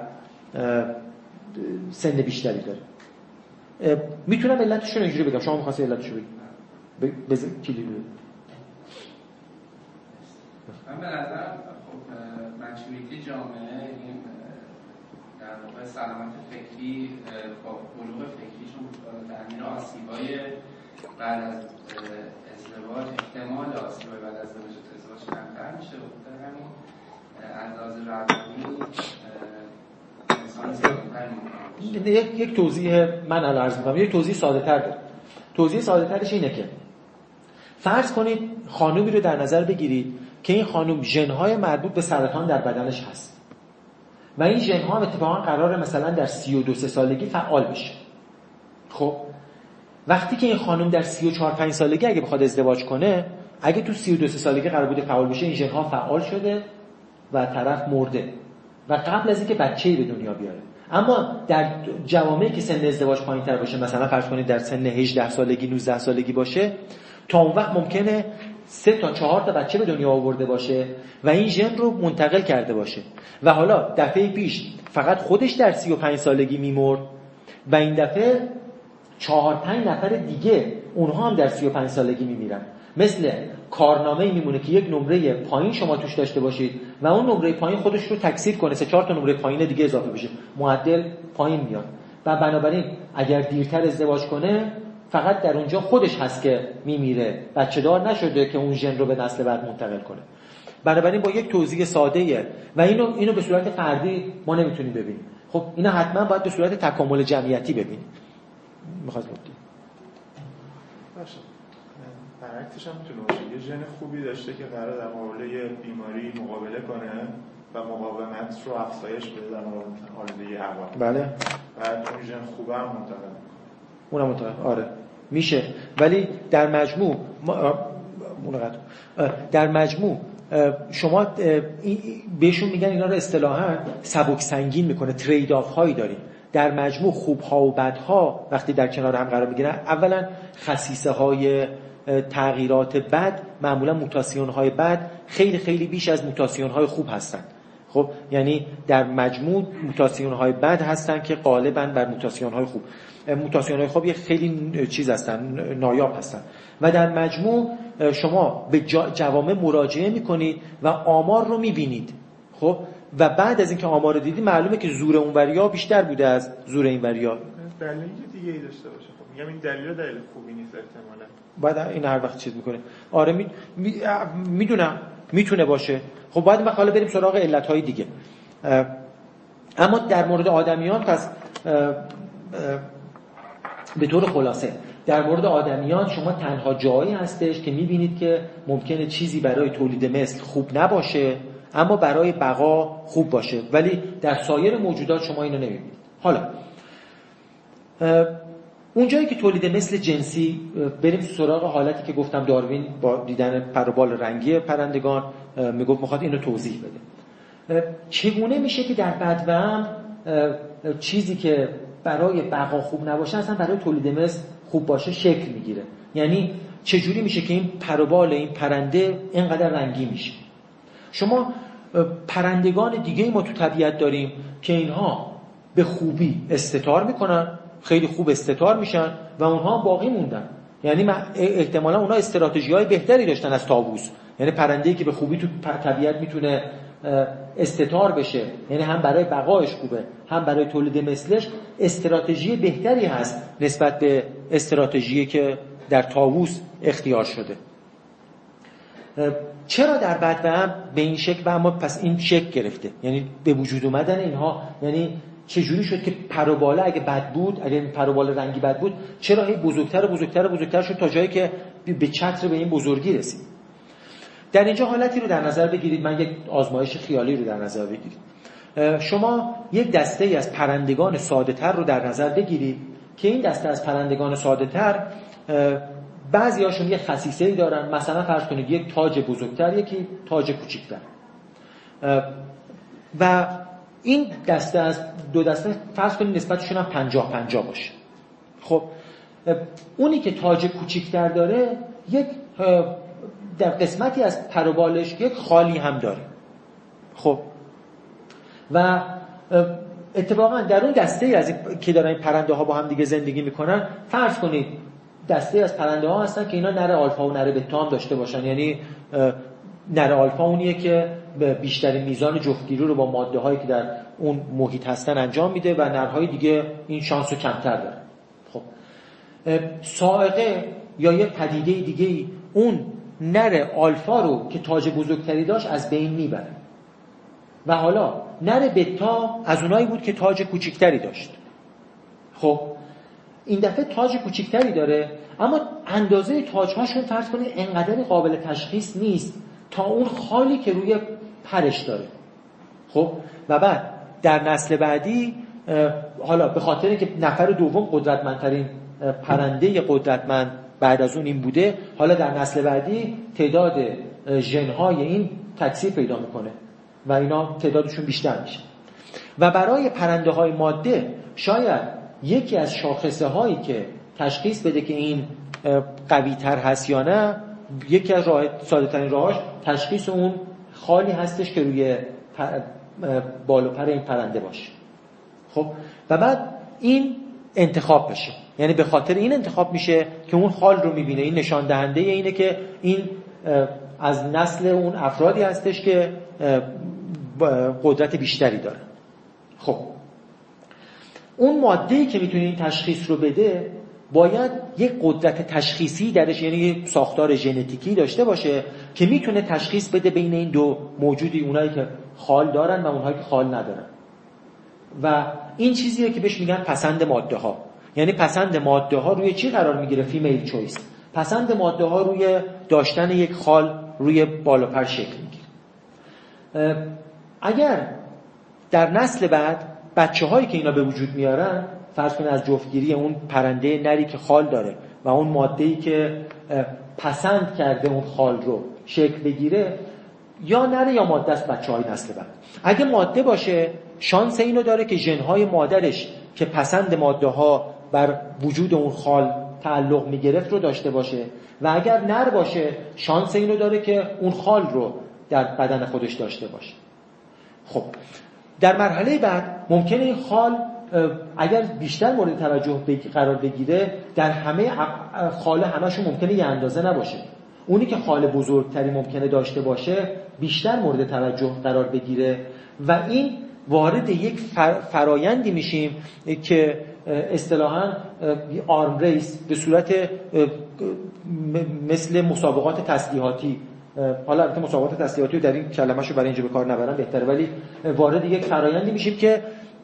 سن بیشتری داره. میتونم علتش رو اینجوری بگم، شما می‌خواستید علتش رو بگید بزن کلی رو. من به نظرم خب مچوریتی جامعه این در واقع سلامت فکری با بلوغ فکریشون در این آسیبای بعد از ازدواج، احتمال آسیب بعد از ازدواج کمتر میشه و در همین انداز روانی انسان سالم‌تر میشه. یک یک توضیح من الان عرض می‌کنم، یک توضیح ساده‌تر داره. توضیح ساده‌ترش اینه که فرض کنید خانومی رو در نظر بگیرید که این خانم ژن‌های مربوط به سرطان در بدنش هست و این ژن‌ها اتفاقا قراره مثلا در سی و دو سالگی فعال بشه. خب وقتی که این خانم در سی و چهار پنج سالگی اگه بخواد ازدواج کنه، اگه تو سی و دو سالگی قرار بوده فعال بشه، این ژن‌ها فعال شده و طرف مرده و قبل از اینکه بچه‌ای به دنیا بیاره. اما در جوامعی که سن ازدواج پایین‌تر باشه، مثلا فرض کنید در سن هجده سالگی نوزده سالگی باشه، تا اون وقت ممکنه سه تا چهار تا بچه به دنیا آورده باشه و این ژن رو منتقل کرده باشه و حالا دفعه پیش فقط خودش در سی و پنج سالگی میمرد و این دفعه چهار پنج نفر دیگه اونها هم در سی و پنج سالگی میمیرن. مثل کارنامه‌ای میمونه که یک نمره پایین شما توش داشته باشید و اون نمره پایین خودش رو تکثیر کنه، سه چهار تا نمره پایین دیگه اضافه بشه، معدل پایین میاد و بنابراین اگر دیرتر ازدواج کنه فقط در اونجا خودش هست که میمیره، بچه دار نشده که اون ژن رو به نسل بعد منتقل کنه. بنابراین با یک توضیح ساده‌ایه و اینو اینو به صورت فردی ما نمیتونیم ببینیم. خب اینا حتما باید به صورت تکامل جمعیتی ببینیم. می‌خواستم بگم باشه برعکسش هم میتونه باشه یه ژن خوبی داشته که قراره در مقابل یه بیماری مقابله کنه و مقاومت رو افزایش بده در مقابل آلودگی هوا. بله. بعد اون ژن خوبه هم منتقل میکنه. اونم منتقل آره میشه، ولی در مجموع در مجموع شما بهشون میگن اینا رو اصطلاحاً سبک سنگین میکنه، ترید آف هایی داریم. در مجموع خوبها و بدها وقتی در کنار هم قرار میگیرن، اولا خصیصه های تغییرات بد، معمولا موتاسیون های بد خیلی خیلی بیش از موتاسیون های خوب هستن. خب یعنی در مجموع موتاسیون های بد هستن که غالبا بر موتاسیون های خوب. موتاسیون های خوب یه خیلی چیز هستن، نایاب هستن و در مجموع شما به جوامع مراجعه میکنید و آمار رو میبینید. خب و بعد از اینکه آمار رو دیدی معلومه که زور اونوریا بیشتر بوده از زور اینوریا. دلیل دیگه ای داشته باشه. خب میگم این دلیل دلیل خوبی نیست احتمالاً. بعد این هر وقت چیز میکنه. آره می... می... میدونم میتونه باشه. خب باید ما حالا بریم سراغ علتهای دیگه. اما در مورد آدمیان پس اه... اه... به طور خلاصه در مورد آدمیان شما تنها جایی هستش که میبینید که ممکنه چیزی برای تولید مثل خوب نباشه اما برای بقا خوب باشه، ولی در سایر موجودات شما اینو نمیبینید. حالا اونجایی که تولید مثل جنسی، بریم سراغ حالتی که گفتم داروین با دیدن پر و بال رنگی پرندگان میگفت میخواد اینو توضیح بده. چگونه میشه که در بدوام چیزی که برای بقا خوب نباشه اصلا برای تولید مثل خوب باشه شکل میگیره؟ یعنی چجوری میشه که این پر و بال این پرنده اینقدر رنگی میشه؟ شما پرندگان دیگه ما تو طبیعت داریم که اینها به خوبی استتار میکنن، خیلی خوب استتار میشن و اونها باقی موندن. یعنی احتمالا اونها استراتژی‌های بهتری داشتن از طاووس. یعنی پرنده‌ای که به خوبی تو طبیعت میتونه استتار بشه، یعنی هم برای بقایش خوبه هم برای تولید مثلش، استراتژی بهتری هست نسبت به استراتژی که در طاووس اختیار شده. چرا در بدوام به این شکل و اما پس این شکل گرفته؟ یعنی به وجود اومدن اینها، یعنی چجوری شد که پر و باله اگه بد بود، اگه این پر و بال رنگی بد بود، چرا هی بزرگتر و بزرگتر و بزرگتر شد تا جایی که به چتر به این بزرگی رسید؟ در اینجا حالتی رو در نظر بگیرید، من یک آزمایش خیالی رو در نظر بگیرید. شما یک دسته ای از پرندگان ساده‌تر رو در نظر بگیرید که این دسته از پرندگان ساده‌تر بعضی‌هاشون یه خصیصه‌ای دارن، مثلا فرض کنید یک تاج بزرگتر یکی تاج کوچیک‌تر، و این دسته از دو دسته فرض کنید نسبتشون هم پنجاه پنجاه باشه. خب اونی که تاج کوچیک‌تر داره یک در قسمتی از پر و بالش یک خالی هم داره. خب و اتفاقا در اون دسته از که دارن این پرنده ها با هم دیگه زندگی میکنن، فرض کنید دسته از پرنده ها هستن که اینا نر آلفا و نر بتا هم داشته باشن. یعنی نر آلفا اونیه که بیشترین میزان جفتگیری رو با ماده هایی که در اون محیط هستن انجام میده و نرهای دیگه این شانس رو کمتر دارن. خب صاعقه یا یک پدیده دیگه اون نر آلفا رو که تاج بزرگتری داشت از بین میبره و حالا نر بتا از اونایی بود که تاج کوچیکتری داشت. خب این دفعه تاج کوچیکتری داره، اما اندازه تاج‌هاشون فرض کنید انقدر قابل تشخیص نیست تا اون خالی که روی پرش داره. خب و بعد در نسل بعدی حالا به خاطر اینکه نفر دوم قدرتمندترین پرنده قدرتمند بعد از اون این بوده، حالا در نسل بعدی تعداد ژن‌های این تکثیر پیدا میکنه و اینا تعدادشون بیشتر میشه. و برای پرنده‌های ماده شاید یکی از شاخصه هایی که تشخیص بده که این قوی تر هست یا نه، یکی از راه ساده ترین راهاش تشخیص اون خالی هستش که روی بال و پر این پرنده باشه. خب و بعد این انتخاب بشه، یعنی به خاطر این انتخاب میشه که اون خال رو میبینه. این نشان دهنده اینه که این از نسل اون افرادی هستش که قدرت بیشتری داره. خب اون ماده‌ای که میتونه این تشخیص رو بده باید یک قدرت تشخیصی درش، یعنی یک ساختار ژنتیکی داشته باشه که میتونه تشخیص بده بین این دو موجودی، اونایی که خال دارن و اونهایی که خال ندارن. و این چیزیه که بهش میگن پسند ماده ها. یعنی پسند ماده ها روی چی قرار میگیره؟ فیمیل چویس. پسند ماده ها روی داشتن یک خال روی بالا پر شکل میگیره. اگر در نسل بعد بچه هایی که اینا به وجود میارن، فرض کنید از جفتگیری اون پرنده نری که خال داره و اون ماده‌ای که پسند کرده اون خال رو شکل بگیره، یا نره یا ماده است بچه های نسل بعد. اگه ماده باشه شانس اینو داره که ژن‌های مادرش که پسند ماده ها بر وجود اون خال تعلق میگرفت رو داشته باشه، و اگر نر باشه شانس اینو داره که اون خال رو در بدن خودش داشته باشه. خب در مرحله بعد ممکنه این خال اگر بیشتر مورد توجه قرار بگیره، در همه خال همشون ممکنه یه اندازه نباشه. اونی که خال بزرگتری ممکنه داشته باشه بیشتر مورد توجه قرار بگیره و این وارد یک فرایندی میشیم که اصطلاحاً آرم ریس به صورت مثل مسابقات تسلیحاتی، حالا البته مسابقات تسلیحاتی رو در این کلمه‌شو برای اینجا به کار نبرم بهتره، ولی وارد یک فرایندی میشیم که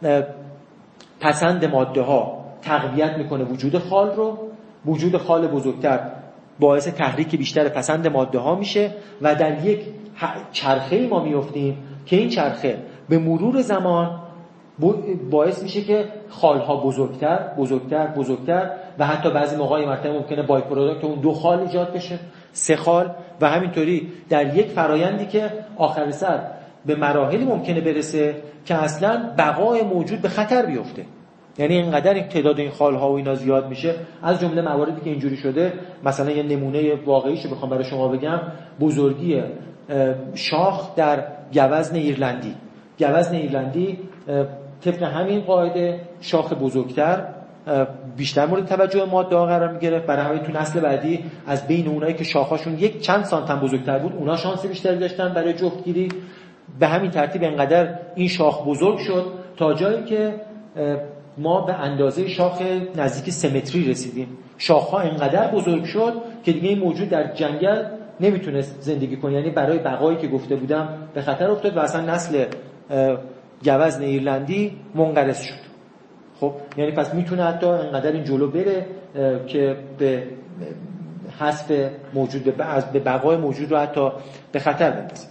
پسند ماده ها تقویت میکنه وجود خال رو، وجود خال بزرگتر باعث تحریک بیشتر پسند ماده ها میشه و در یک چرخه‌ای ما میافتیم که این چرخه به مرور زمان باعث میشه که خالها بزرگتر بزرگتر بزرگتر و حتی بعضی موقعی مرتبه ممکنه بای پروداکت اون دو خال ایجاد بشه، سه خال، و همینطوری در یک فرایندی که آخر سر به مراحلی ممکنه برسه که اصلا بقای موجود به خطر بیفته. یعنی اینقدر این تعداد این خالها و اینا زیاد میشه. از جمله مواردی که اینجوری شده، مثلا یه نمونه واقعیشو بخوام برای شما بگم، بزرگی شاخ در گوزن ایرلندی. گوزن ایرلندی طبق همین قاعده شاخ بزرگتر بیشتر مورد توجه ماده ها قرار میگیره، برای همین تو نسل بعدی از بین اونایی که شاخاشون یک چند سانتم بزرگتر بود اونا شانس بیشتری داشتن برای جفتگیری. به همین ترتیب انقدر این شاخ بزرگ شد تا جایی که ما به اندازه شاخ نزدیک سه متری رسیدیم. شاخها انقدر بزرگ شد که دیگه این موجود در جنگل نمیتونست زندگی کنه، یعنی برای بقایی که گفته بودم به خطر افتاد و اصلا نسل گوزن ایرلندی منقرض شد. خب یعنی پس میتونه حتی انقدر این جلو بره که به حذف موجود به از به بقای موجود رو حتی به خطر بندازه.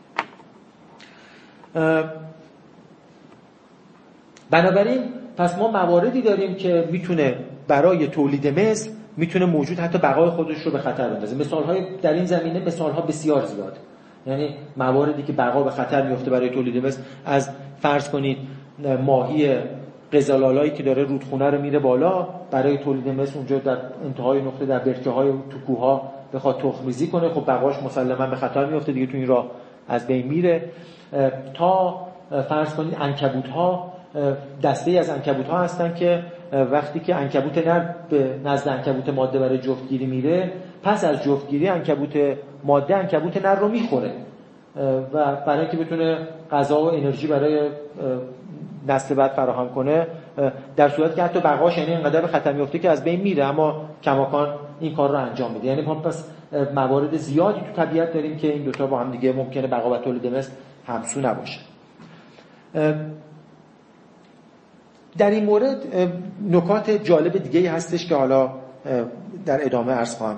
بنابراین پس ما مواردی داریم که میتونه برای تولید مثل میتونه موجود حتی بقای خودش رو به خطر بندازه. مثال‌های در این زمینه مثال‌ها بسیار زیاده. یعنی مواردی که بقا به خطر میفته برای تولید مثل، از فرض کنید ماهی قزل‌آلایی که داره رودخونه رو میره بالا برای تولید مثل، اونجا در انتهای نقطه در برکه‌های تو کوه‌ها بخواد تخم‌ریزی کنه، خب بقاش مسلماً به خطر میفته دیگه، تو این راه از بین میره. تا فرض کنید عنکبوت‌ها، دسته‌ای از عنکبوت‌ها هستن که وقتی که عنکبوت نر به نزد عنکبوت ماده برای جفتگیری میره، پس از جفتگیری عنکبوت ماده عنکبوت نر رو میخوره و برای اینکه بتونه غذا و انرژی برای نسل بعد فراهم کنه، در صورتی که حتی بقاش یعنی اینقدر به خطر میفته که از بین میره، اما کماکان این کار رو انجام میده. یعنی ما پس موارد زیادی تو طبیعت داریم که این دوتا با هم دیگه ممکنه بقا و تولید مثل همسو نباشه. در این مورد نکات جالب دیگه هستش که حالا در ادامه عرض خواهم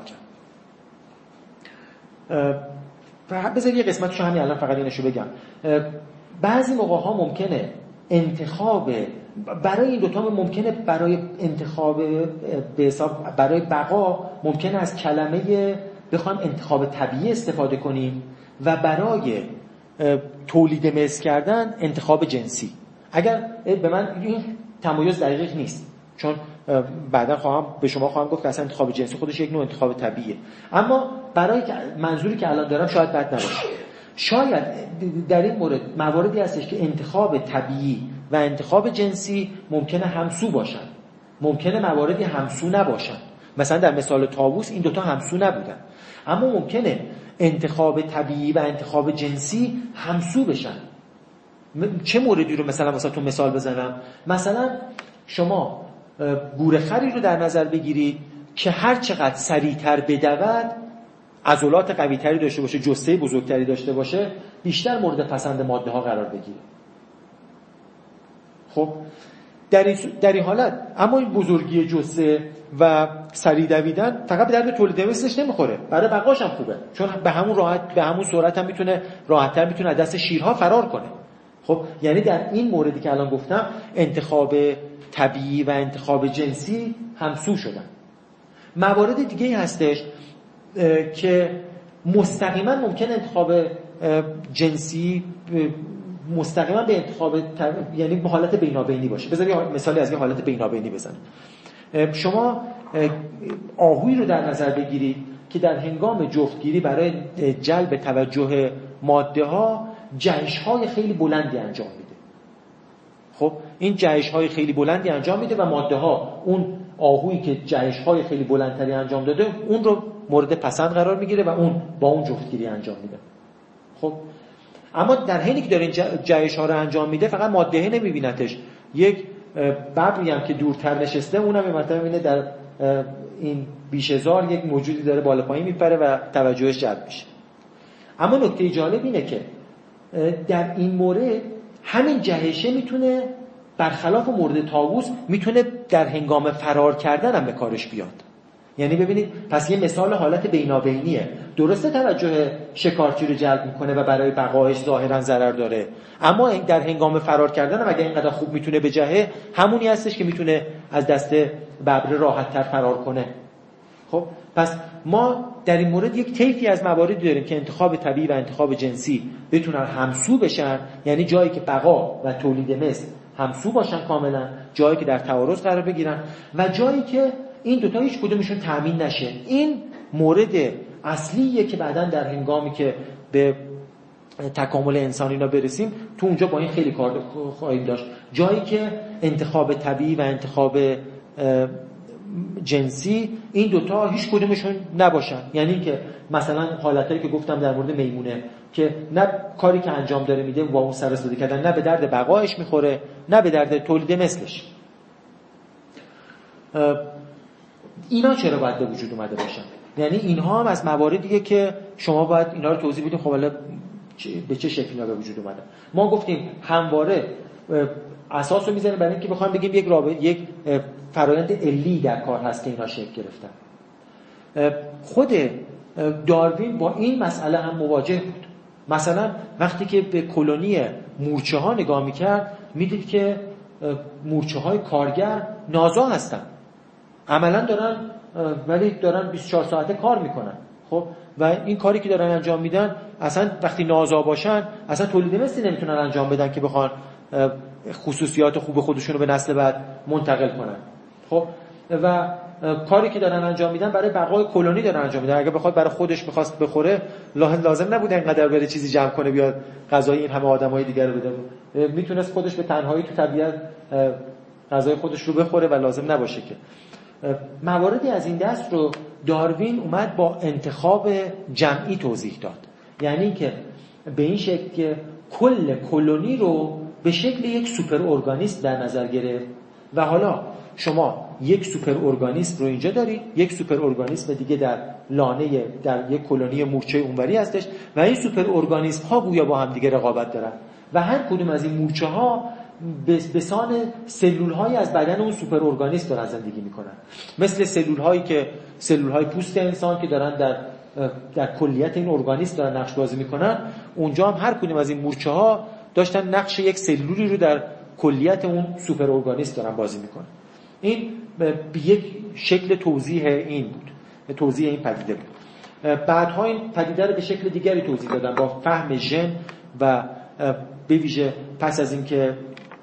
کرد. بذار یه قسمتشو همین الان فقط اینشو بگم. بعضی موقع ها ممکنه انتخاب برای این دوتا ممکنه برای انتخاب به حساب برای بقا ممکنه از کلمه بخوام انتخاب طبیعی استفاده کنیم و برای تولید مثل کردن انتخاب جنسی. اگر به من این تمایز دقیق نیست، چون بعدا خواهم به شما خواهم گفت که اصلا انتخاب جنسی خودش یک نوع انتخاب طبیعیه، اما برای منظوری که الان دارم شاید بد نباشه. شاید در این مورد مواردی هستش که انتخاب طبیعی و انتخاب جنسی ممکنه همسو باشن، ممکنه مواردی همسو نباشن. مثلا در مثال طاووس این دوتا همسو نبودن، اما ممکنه انتخاب طبیعی و انتخاب جنسی همسو بشن. چه موردی رو مثلا واسه تو مثال بزنم؟ مثلا شما گورخری رو در نظر بگیرید که هر چقدر سریعتر بدود، عضلات قوی‌تری داشته باشه، جثه بزرگتری داشته باشه، بیشتر مورد پسند ماده ها قرار بگیره. خب در این در این حالت اما این بزرگی جثه و سریع دویدن فقط به درد تولید مثلش نمیخوره، برای بقاش هم خوبه، چون به همون راحت به همون سرعت هم میتونه راحت‌تر میتونه از دست شیرها فرار کنه. خب یعنی در این موردی که الان گفتم انتخاب طبیعی و انتخاب جنسی همسو شدن. موارد دیگه هستش که مستقیما ممکن انتخاب جنسی مستقیما به انتخاب طب... یعنی به حالت بینابینی باشه. بذارید مثالی از یه حالت بینابینی بزنم. شما آهویی رو در نظر بگیرید که در هنگام جفتگیری برای جلب توجه ماده ها جهش های خیلی بلندی انجام میده. خب این جهش های خیلی بلندی انجام میده و ماده ها اون آهویی که جهش های خیلی بلندتری انجام داده اون رو مورد پسند قرار میگیره و اون با اون جفتگیری انجام میده. خب اما در حینی که داره این جهش ها رو انجام میده فقط ماده نمیبینتش، یک ببری هم که دورتر نشسته اونم به مرتبه میبینه در این بیشه‌زار یک موجودی داره بالا پایین میپره و توجهش جلب میشه. اما نکته جالب اینه که در این مورد همین جهشه میتونه برخلاف مورد طاووس میتونه در هنگام فرار کردن هم به کارش بیاد. یعنی ببینید پس یه مثال حالت بینابینیه. درسته توجه شکارچی رو جلب میکنه و برای بقایش ظاهرا ضرر داره، اما در هنگام فرار کردن اگه اینقدر خوب میتونه بجهه، همونی هستش که میتونه از دست ببر راحت‌تر فرار کنه. خب پس ما در این مورد یک طیفی از مواردی داریم که انتخاب طبیعی و انتخاب جنسی بتونن همسو بشن، یعنی جایی که بقا و تولید مثل همسو باشن کاملا، جایی که در تعارض قرار بگیرن و جایی که این دوتا هیچ کدومشون تامین نشه. این مورد اصلیه که بعداً در هنگامی که به تکامل انسانی نا برسیم تو اونجا با این خیلی کار خواهیم داشت. جایی که انتخاب طبیعی و انتخاب جنسی این دوتا هیچ کدومشون نباشن، یعنی که مثلا حالتایی که گفتم در مورد میمونه که نه کاری که انجام داره میده با اون سر استفاده کردن نه به درد بقایش میخوره نه به درد تولید مثلش. اینا چرا باید به وجود اومده باشن؟ یعنی اینها هم از مواردیه که شما باید اینا رو توضیح بدید. خب حالا به چه شکلی اینا به وجود اومدن؟ ما گفتیم همواره اساس رو میزنیم برای اینکه بخوایم بگیم یک رابطه، یک فرآیند علی در کار هست که اینا شکل گرفتن. خود داروین با این مسئله هم مواجه بود. مثلا وقتی که به کلونی مورچه ها نگاه میکرد میدید که مورچه های کارگر نازا هستن، عملا دارن ولی دارن بیست و چهار ساعته کار میکنن. خب و این کاری که دارن انجام میدن اصلا وقتی نازا باشن اصلا تولید مثلی نمیتونن انجام بدن که بخوان خصوصیات خوب خودشون رو به نسل بعد منتقل کنن. خب و کاری که دارن انجام میدن برای بقای کلونی دارن انجام میدن. اگه بخواد برای خودش بخواست بخوره لازم نبود اینقدر بره چیزی جمع کنه بیاد غذای این همه آدمای دیگر رو بده. میتونست خودش به تنهایی تو طبیعت غذای خودش رو بخوره و لازم نباشه که. مواردی از این دست رو داروین اومد با انتخاب جمعی توضیح داد، یعنی که به این شکل که کل کلونی رو به شکل یک سوپر ارگانیسم در نظر گرفت و حالا شما یک سوپر ارگانیسم رو اینجا دارید، یک سوپر ارگانیسم دیگه در لانه در یک کلونی مورچه اونوری هستش و این سوپر ارگانیسم ها گویا با هم دیگه رقابت دارن و هر کدوم از این مورچه ها به سان سلول هایی از بدن اون سوپر ارگانیسم دارن زندگی میکنن، مثل سلول هایی که سلول های پوست انسان که دارن در در کلیت این ارگانیسم دارن نقش بازی میکنن. اونجا هم هر کدوم از این مورچه ها داشتن نقش یک سلولی رو در کلیت اون سوپر ارگانیسم دارن بازی میکنن. این به یک شکل توضیح این بود، توضیح این پدیده بود. بعدها این پدیده رو به شکل دیگری توضیح دادن با فهم ژن و به ویژه پس از اینکه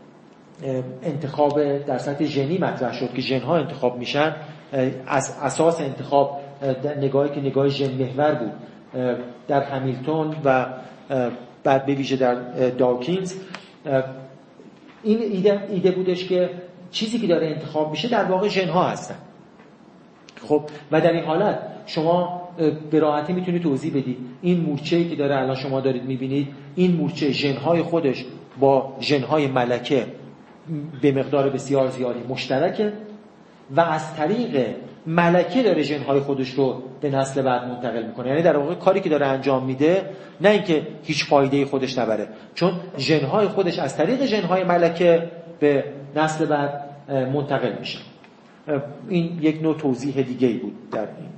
انتخاب در سطح ژنی مطرح شد که ژن‌ها انتخاب میشن، از اساس انتخاب نگاهی که نگاه ژن محور بود در همیلتون و بعد به ویژه در داوکینز، این ایده, ایده بودش که چیزی که داره انتخاب میشه در واقع ژن‌ها هستن. خب و در این حالت شما به راحتی میتونید توضیح بدید این مورچه‌ای که داره الان شما دارید میبینید، این مورچه ژن‌های خودش با ژن‌های ملکه به مقدار بسیار زیادی مشترکه و از طریق ملکه داره ژن‌های خودش رو به نسل بعد منتقل میکنه. یعنی در واقع کاری که داره انجام میده نه اینکه هیچ فایده‌ای خودش نبره، چون ژن‌های خودش از طریق ژن‌های ملکه به نسل بعد منتقل میشه. این یک نوع توضیح دیگه‌ای بود در این.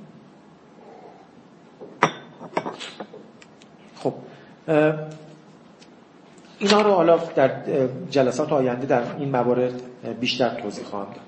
خب اینا رو حالا در جلسات آینده در این موارد بیشتر توضیح خواهم داد.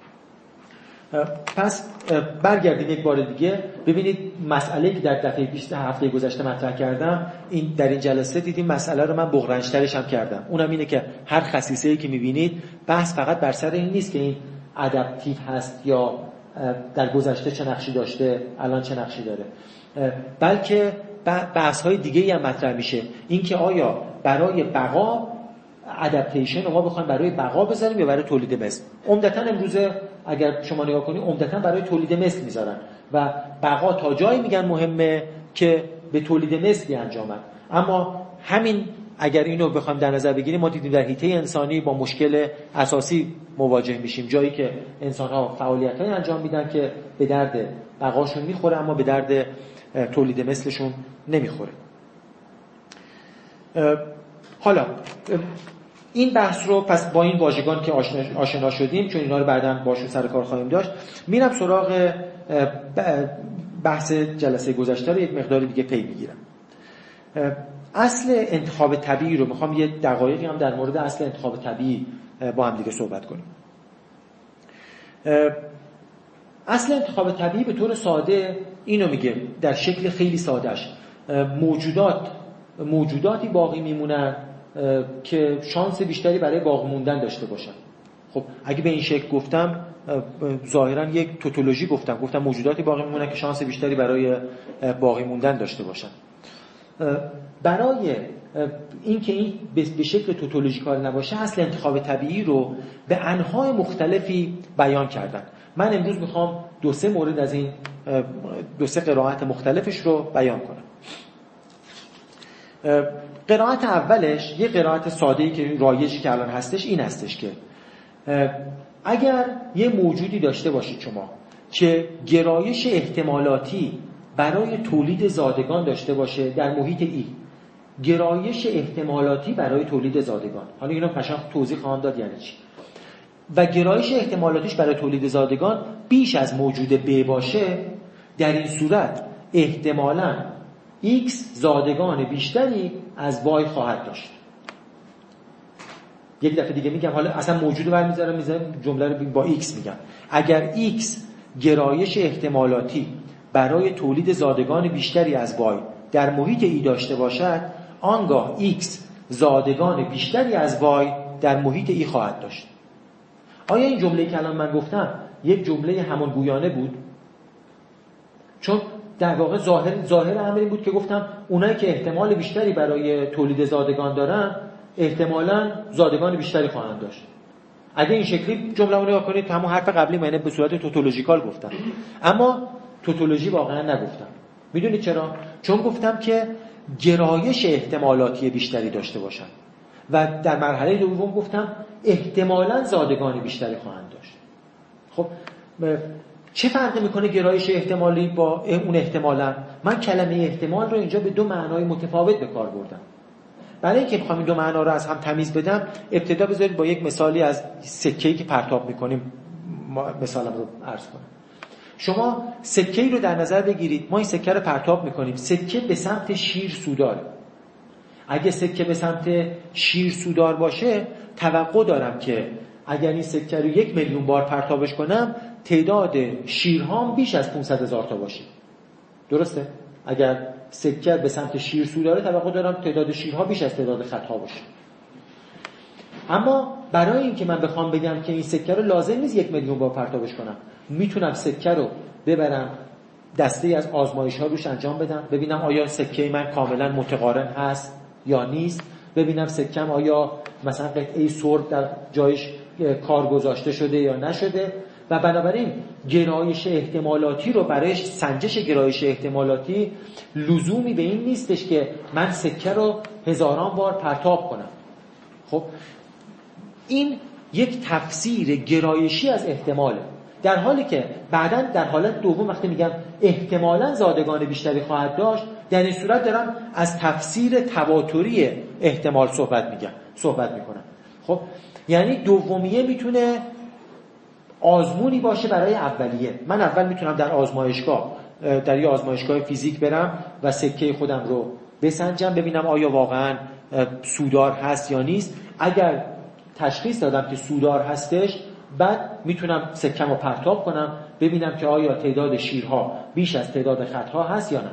پس برگردیم یک بار دیگه ببینید مسئله‌ای که در دفعه بیست هفته گذشته مطرح کردم، این در این جلسه دیدیم مسئله رو من بغرنج‌ترش هم کردم. اونم اینه که هر خصیصه‌ای که می‌بینید بحث فقط بر سر این نیست که این ادپتیو هست یا در گذشته چه نقشی داشته الان چه نقشی داره، بلکه بحث‌های دیگه‌ای هم مطرح میشه. این که آیا برای بقا ادپتیشن ما بخوایم برای بقا بذاریم یا برای تولید مثل. عمدتاً امروزه اگر شما نگاه کنید عمدتاً برای تولید مثل میذارن و بقا تا جایی میگن مهمه که به تولید مثلی انجامن. اما همین اگر اینو بخوایم در نظر بگیریم ما دیدیم در حیطه انسانی با مشکل اساسی مواجه میشیم، جایی که انسان‌ها فعالیت‌های انجام میدن که به درد بقاشون میخوره اما به درد تولید مثلشون نمیخوره. حالا این بحث رو پس با این واژگان که آشنا شدیم، چون اینا رو بعداً باشون سر کار خواهیم داشت، میرم سراغ بحث جلسه گذشته رو یک مقدار دیگه پی میگیرم. اصل انتخاب طبیعی رو میخوام یه دقایقی هم در مورد اصل انتخاب طبیعی با هم دیگه صحبت کنیم. اصل انتخاب طبیعی به طور ساده اینو میگه، در شکل خیلی سادهش، موجودات موجوداتی باقی میمونن که شانس بیشتری برای باقی موندن داشته باشن. خب اگه به این شکل گفتم ظاهرا یک توتولوژی گفتم گفتم موجوداتی باقی میمونن که شانس بیشتری برای باقی موندن داشته باشن. برای اینکه این به شکل توتولوژیکال نباشه، اصل انتخاب طبیعی رو به انواع مختلفی بیان کردن. من امروز میخوام دو سه مورد از این دو سه قرائت مختلفش رو بیان کنم. قرائت اولش یه قرائت ساده‌ای که رایجی که الان هستش این هستش که اگر یه موجودی داشته باشید شما که گرایش احتمالاتی برای تولید زادگان داشته باشه در محیط ای، گرایش احتمالاتی برای تولید زادگان، حالا اینو قشنگ توضیح خواهم داد یعنی چی، و گرایش احتمالاتیش برای تولید زادگان بیش از موجود ب باشه، در این صورت احتمالاً x زادگان بیشتری از y خواهد داشت. یک دفعه دیگه میگم، حالا اصلا موجود رو برمیذارم میذارم جمله رو با x میگم. اگر x گرایش احتمالاتی برای تولید زادگان بیشتری از y در محیط ای داشته باشد، آنگاه x زادگان بیشتری از y در محیط ای خواهد داشت. آیا این جمله که الان من گفتم یک جمله همانگویانه بود؟ چون در واقع ظاهر ظاهر امر این بود که گفتم اونایی که احتمال بیشتری برای تولید زادگان دارن احتمالاً زادگان بیشتری خواهند داشت. اگه این شکلی جمله رو نگاه کنید، همون حرف قبلی من به صورت توتولوژیکال گفتم، اما توتولوژی واقعا نگفتم. میدونید چرا؟ چون گفتم که گرایش احتمالاتی بیشتری داشته باشن و در مرحله دوم گفتم احتمالاً زادگان بیشتری خواهند داشت. خب چه فرقی میکنه گرایش احتمالی با اون احتمالاً؟ من کلمه احتمال رو اینجا به دو معنای متفاوت به کار بردم. برای اینکه بخوام این دو معنا رو از هم تمیز بدم، ابتدا بذارید با یک مثالی از سکه‌ای که پرتاب میکنیم مثالم رو عرض کنم. شما سکه‌ای رو در نظر بگیرید، ما این سکه رو پرتاب میکنیم، سکه به سمت شیر سوداره. اگه سکه به سمت شیر سودار باشه، توقع دارم که اگر این سکه رو یک میلیون بار پرتابش کنم، تعداد شیرهام بیش از پانصد هزار تا باشه. درسته؟ اگر سکه به سمت شیر سو داره، توقع دارم تعداد شیرها بیش از تعداد خطها باشه. اما برای اینکه من بخوام بگم که این سکه رو لازم نیست یک میلیون بار پرتابش کنم، میتونم سکه رو ببرم دسته از آزمایش ها روش انجام بدم، ببینم آیا سکه من کاملا متقارن هست یا نیست، ببینم سکم آیا مثلا قطعه سرب در جایش کار گذاشته شده یا نشده، و بنابراین گرایش احتمالاتی رو برای سنجش گرایش احتمالاتی لزومی به این نیستش که من سکه رو هزاران بار پرتاب کنم. خب این یک تفسیر گرایشی از احتماله، در حالی که بعداً در حالت دوم وقتی میگم احتمالاً زادگان بیشتری خواهد داشت، در این صورت دارم از تفسیر تواتری احتمال صحبت میگم صحبت میکنم. خب یعنی دومیه میتونه آزمونی باشه برای اولیه. من اول میتونم در آزمایشگاه در یه آزمایشگاه فیزیک برم و سکه خودم رو بسنجم، ببینم آیا واقعا سودار هست یا نیست. اگر تشخیص دادم که سودار هستش، بعد میتونم سکم رو پرتاب کنم، ببینم که آیا تعداد شیرها بیش از تعداد خطها هست یا نه.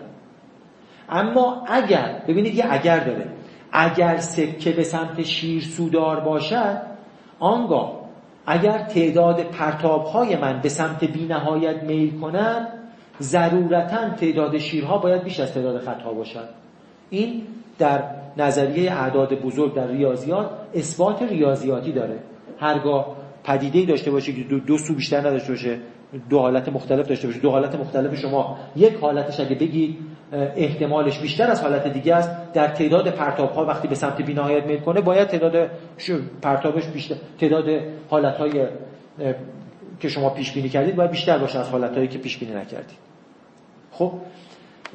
اما اگر، ببینید یه اگر داره، اگر سکه به سمت شیر سودار باشد، آنگاه اگر تعداد پرتاب‌های من به سمت بی‌نهایت میل کند، ضرورتاً تعداد شیرها باید بیش از تعداد خطها باشد. این در نظریه اعداد بزرگ در ریاضیات اثبات ریاضیاتی داره. هرگاه پدیده‌ای داشته باشه که دو, دو سو بیشتر نداشته باشه، دو حالت مختلف داشته باشه، دو حالت مختلف شما یک حالتش اگه بگید احتمالش بیشتر از حالت دیگه است، در تعداد پرتاب‌ها وقتی به سمت بی‌نهایت میل کنه باید تعداد پرتابش بیشتر، تعداد حالت‌های که شما پیش بینی کردید باید بیشتر باشه از حالت‌هایی که پیش بینی نکردید. خب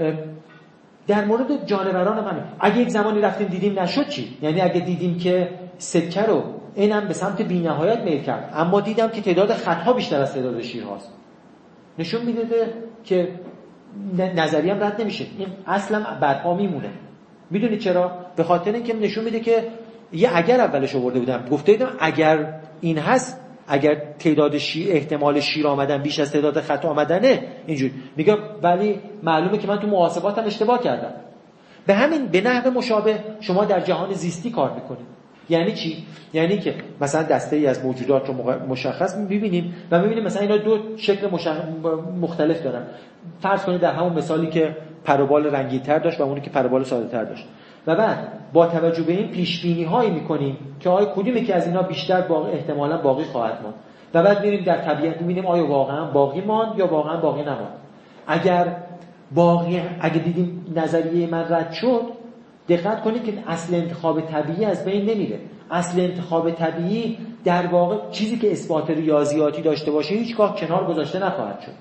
در مورد جانوران من اگه یک زمانی رفتیم دیدیم نشد چی؟ یعنی اگه دیدیم که سکه رو اینم به سمت بی‌نهایت میل کرد، اما دیدم که تعداد خط‌ها بیشتر از تعداد شیرهاست. نشون میده که نظریم رد نمیشه، این اصلا برپا میمونه. میدونی چرا؟ به خاطر اینکه نشون میده که یه اگر اولش آورده بودم، گفته بودم اگر این هست، اگر تعداد شیر احتمال شیر آمدن بیش از تعداد خط آمدنه اینجوری میگم، ولی معلومه که من تو محاسباتم اشتباه کردم. به همین به نحو مشابه شما در جهان زیستی کار میکنید. یعنی چی؟ یعنی که مثلا دسته ای از موجودات رو مشخص می‌بینیم و می‌بینیم مثلا اینا دو شکل مشخص مختلف دارن. فرض کنید در همون مثالی که پروبال رنگین‌تر داشت و اونی که پروبال ساده‌تر داشت، و بعد با توجه به این پیش‌بینی‌هایی می‌کنیم که آیا کدومی که از اینا بیشتر باقی احتمالاً باقی خواهد ماند، و بعد می‌ریم در طبیعت می‌بینیم آیا واقعاً باقی ماند یا واقعاً باقی نماند. اگر باقی اگه دیدیم نظریه من رد شد، دقت کنید که اصل انتخاب طبیعی از بین نمیره. اصل انتخاب طبیعی در واقع چیزی که اثبات ریاضیاتی داشته باشه هیچگاه کنار گذاشته نخواهد شد.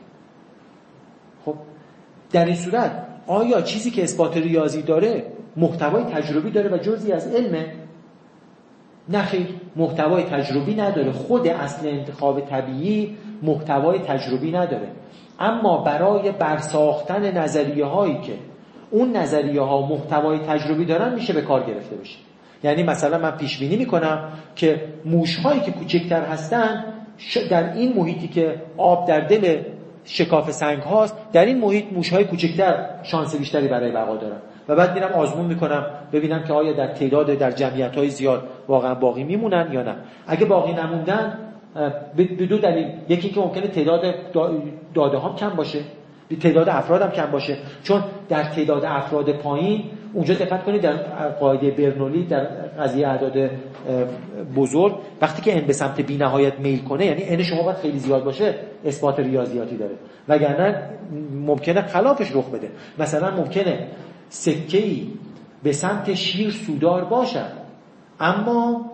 خب در این صورت آیا چیزی که اثبات ریاضی داره محتوای تجربی داره و جزئی از علمه؟ نه خیر، محتوای تجربی نداره. خود اصل انتخاب طبیعی محتوای تجربی نداره، اما برای برساختن نظریه هایی که اون نظریه ها محتوای تجربی دارن میشه به کار گرفته بشه. یعنی مثلا من پیش بینی میکنم که موش هایی که کوچکتر هستن در این محیطی که آب در دل شکاف سنگ هاست، در این محیط موش های کوچکتر شانس بیشتری برای بقا دارن، و بعد میرم آزمون میکنم ببینم که آیا در تعداد در جمعیت های زیاد واقعا باقی میمونن یا نه. اگه باقی نموندن به دو دلیل، یکی که ممکنه تعداد داده ها کم باشه، تعداد افراد هم کم باشه، چون در تعداد افراد پایین اونجا دقت کنید در قاعده برنولی در قضیه اعداد بزرگ وقتی که n به سمت بی‌نهایت میل کنه، یعنی n شما باید خیلی زیاد باشه، اثبات ریاضیاتی داره، وگرنه ممکنه خلافش رخ بده. مثلا ممکنه سکه‌ای به سمت شیر سودار باشد اما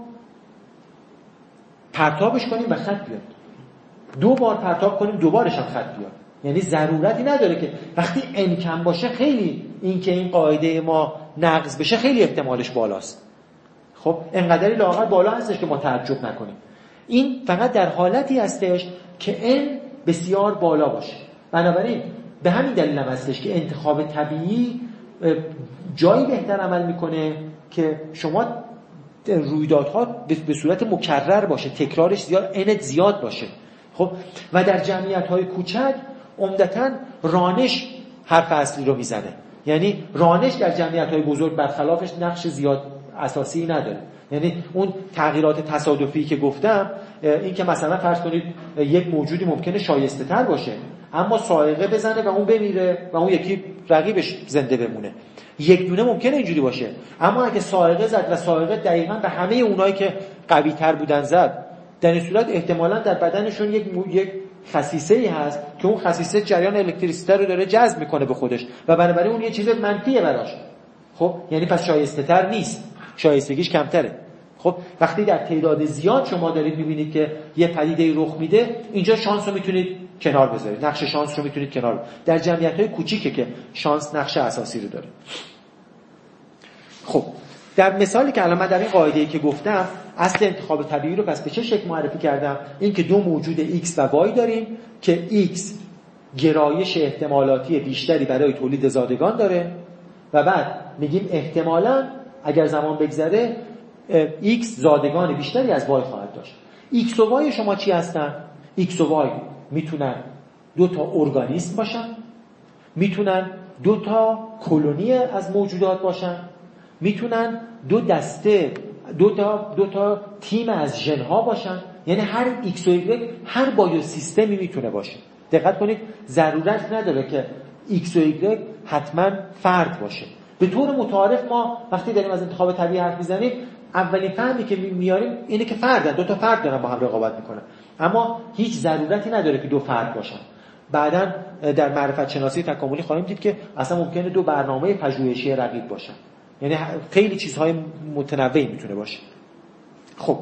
پرتابش کنیم و خط بیاد، دو بار پرتاب کنیم دوبارش هم خط بیاد. یعنی ضرورتی نداره که وقتی n کم باشه خیلی این که این قاعده ما نقض بشه خیلی احتمالش بالاست. خب انقدری لااقل بالا هستش که ما تعجب نکنیم. این فقط در حالتی هستش که n بسیار بالا باشه. بنابراین به همین دلیل هم هستش که انتخاب طبیعی جایی بهتر عمل میکنه که شما رویدادها به صورت مکرر باشه، تکرارش زیاد، n زیاد باشه. خب و در جمعیت‌های کوچک عمدتاً رانش حرف اصلی رو میزنه. یعنی رانش در جمعیت‌های بزرگ برخلافش نقش زیاد اساسی نداره. یعنی اون تغییرات تصادفی که گفتم، این که مثلا فرض کنید یک موجودی ممکنه شایسته تر باشه اما صاعقه بزنه و اون بمیره و اون یکی رقیبش زنده بمونه. یک دونه ممکنه اینجوری باشه، اما اگه صاعقه زد و صاعقه دقیقاً به همه اونایی که قوی تر بودن زد، در این صورت احتمالاً در بدنشون یک مو... یک خصیصه‌ای هست که اون خصیصه جریان الکتریسیته رو داره جذب میکنه به خودش و بنابراین اون یه چیز منفیه براش. خب یعنی پس شایسته تر نیست، شایستگیش کمتره. خب وقتی در تعداد زیاد شما دارید میبینید که یه پدیده رخ میده، اینجا شانس رو میتونید کنار بذارید، نقش شانس رو میتونید کنار بذارید. در جمعیت‌های کوچیکه که شانس نقش اساسی رو داره. خب در مثالی که الان من در این قاعده‌ای که گفتم اصل انتخاب طبیعی رو پس به چه شکل معرفی کردم؟ این که دو موجود x و y داریم که x گرایش احتمالاتی بیشتری برای تولید زادگان داره و بعد میگیم احتمالاً اگر زمان بگذره x زادگان بیشتری از y خواهد داشت. x و y شما چی هستن؟ x و y میتونن دو تا ارگانیسم باشن، میتونن دو تا کلونی از موجودات باشن، میتونن دو دسته دو تا دو تا تیم از ژن ها باشن. یعنی هر ایکس و ایگرگ هر بایو سیستمی میتونه باشه. دقت کنید ضرورت نداره که ایکس و ایگرگ حتما فرد باشه. به طور متعارف ما وقتی داریم از انتخاب طبیعی حرف میزنیم اولین فهمی که میاریم اینه که فردن، دو تا فرد دارن با هم رقابت میکنن، اما هیچ ضرورتی نداره که دو فرد باشن. بعداً در معرفت شناسی تکاملی خواهیم دید که اصلا ممکنه دو برنامه پژوهشی رقیب باشن. یعنی خیلی چیزهای متنوعی میتونه باشه. خب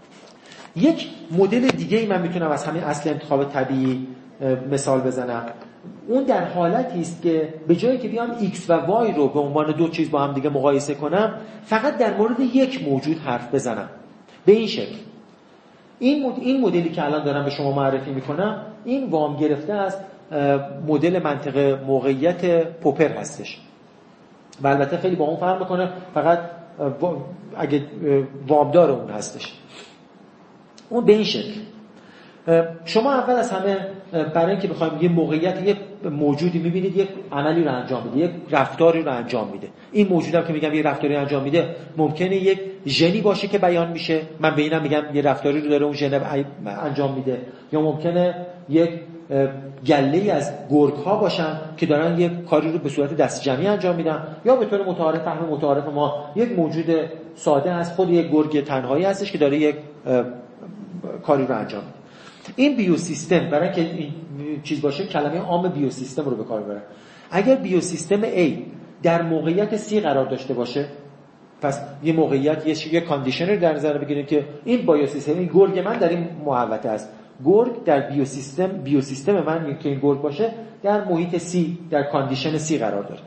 یک مدل دیگه ای من میتونم از همین اصل انتخاب طبیعی مثال بزنم اون در حالتی است که به جایی که بیام x و y رو به عنوان دو چیز با هم دیگه مقایسه کنم، فقط در مورد یک موجود حرف بزنم. به این شکل این مد... این مدلی که الان دارم به شما معرفی میکنم، این وام گرفته از مدل منطق موقعیت پوپر هستش و البته خیلی با اون فرق میکنه، فقط اگه وامدار اون هستش. اون به این شکل شما اول از همه برای اینکه بخوایم یه موقعیت یک موجودی میبینید یک عملی رو انجام میده، یک رفتاری رو انجام میده. این موجودم که میگم یک رفتاری رو انجام میده ممکنه یک ژنی باشه که بیان میشه، من به اینم میگم یه رفتاری رو داره اون ژن انجام میده، یا ممکنه یک گله‌ای از گرگ‌ها باشن که دارن یک کاری رو به صورت دست جمعی انجام میدن، یا به طور متعارف فهم متعارف ما یک موجود ساده از خود یک گرگ تنهایی هستش که داره یک کاری رو انجام میده. این بیوسیستم، برای که این چیز باشه کلمه عام بیوسیستم رو به کار ببرم. اگر بیوسیستم A در موقعیت C قرار داشته باشه، پس یه موقعیت یه یه کاندیشنر در نظر بگیریم که این بیوسیستم، این گرگ من در این محوطه است، گرگ در بیوسیستم بیوسیستم من که این گرگ باشه در محیط C، در کاندیشن C قرار داره.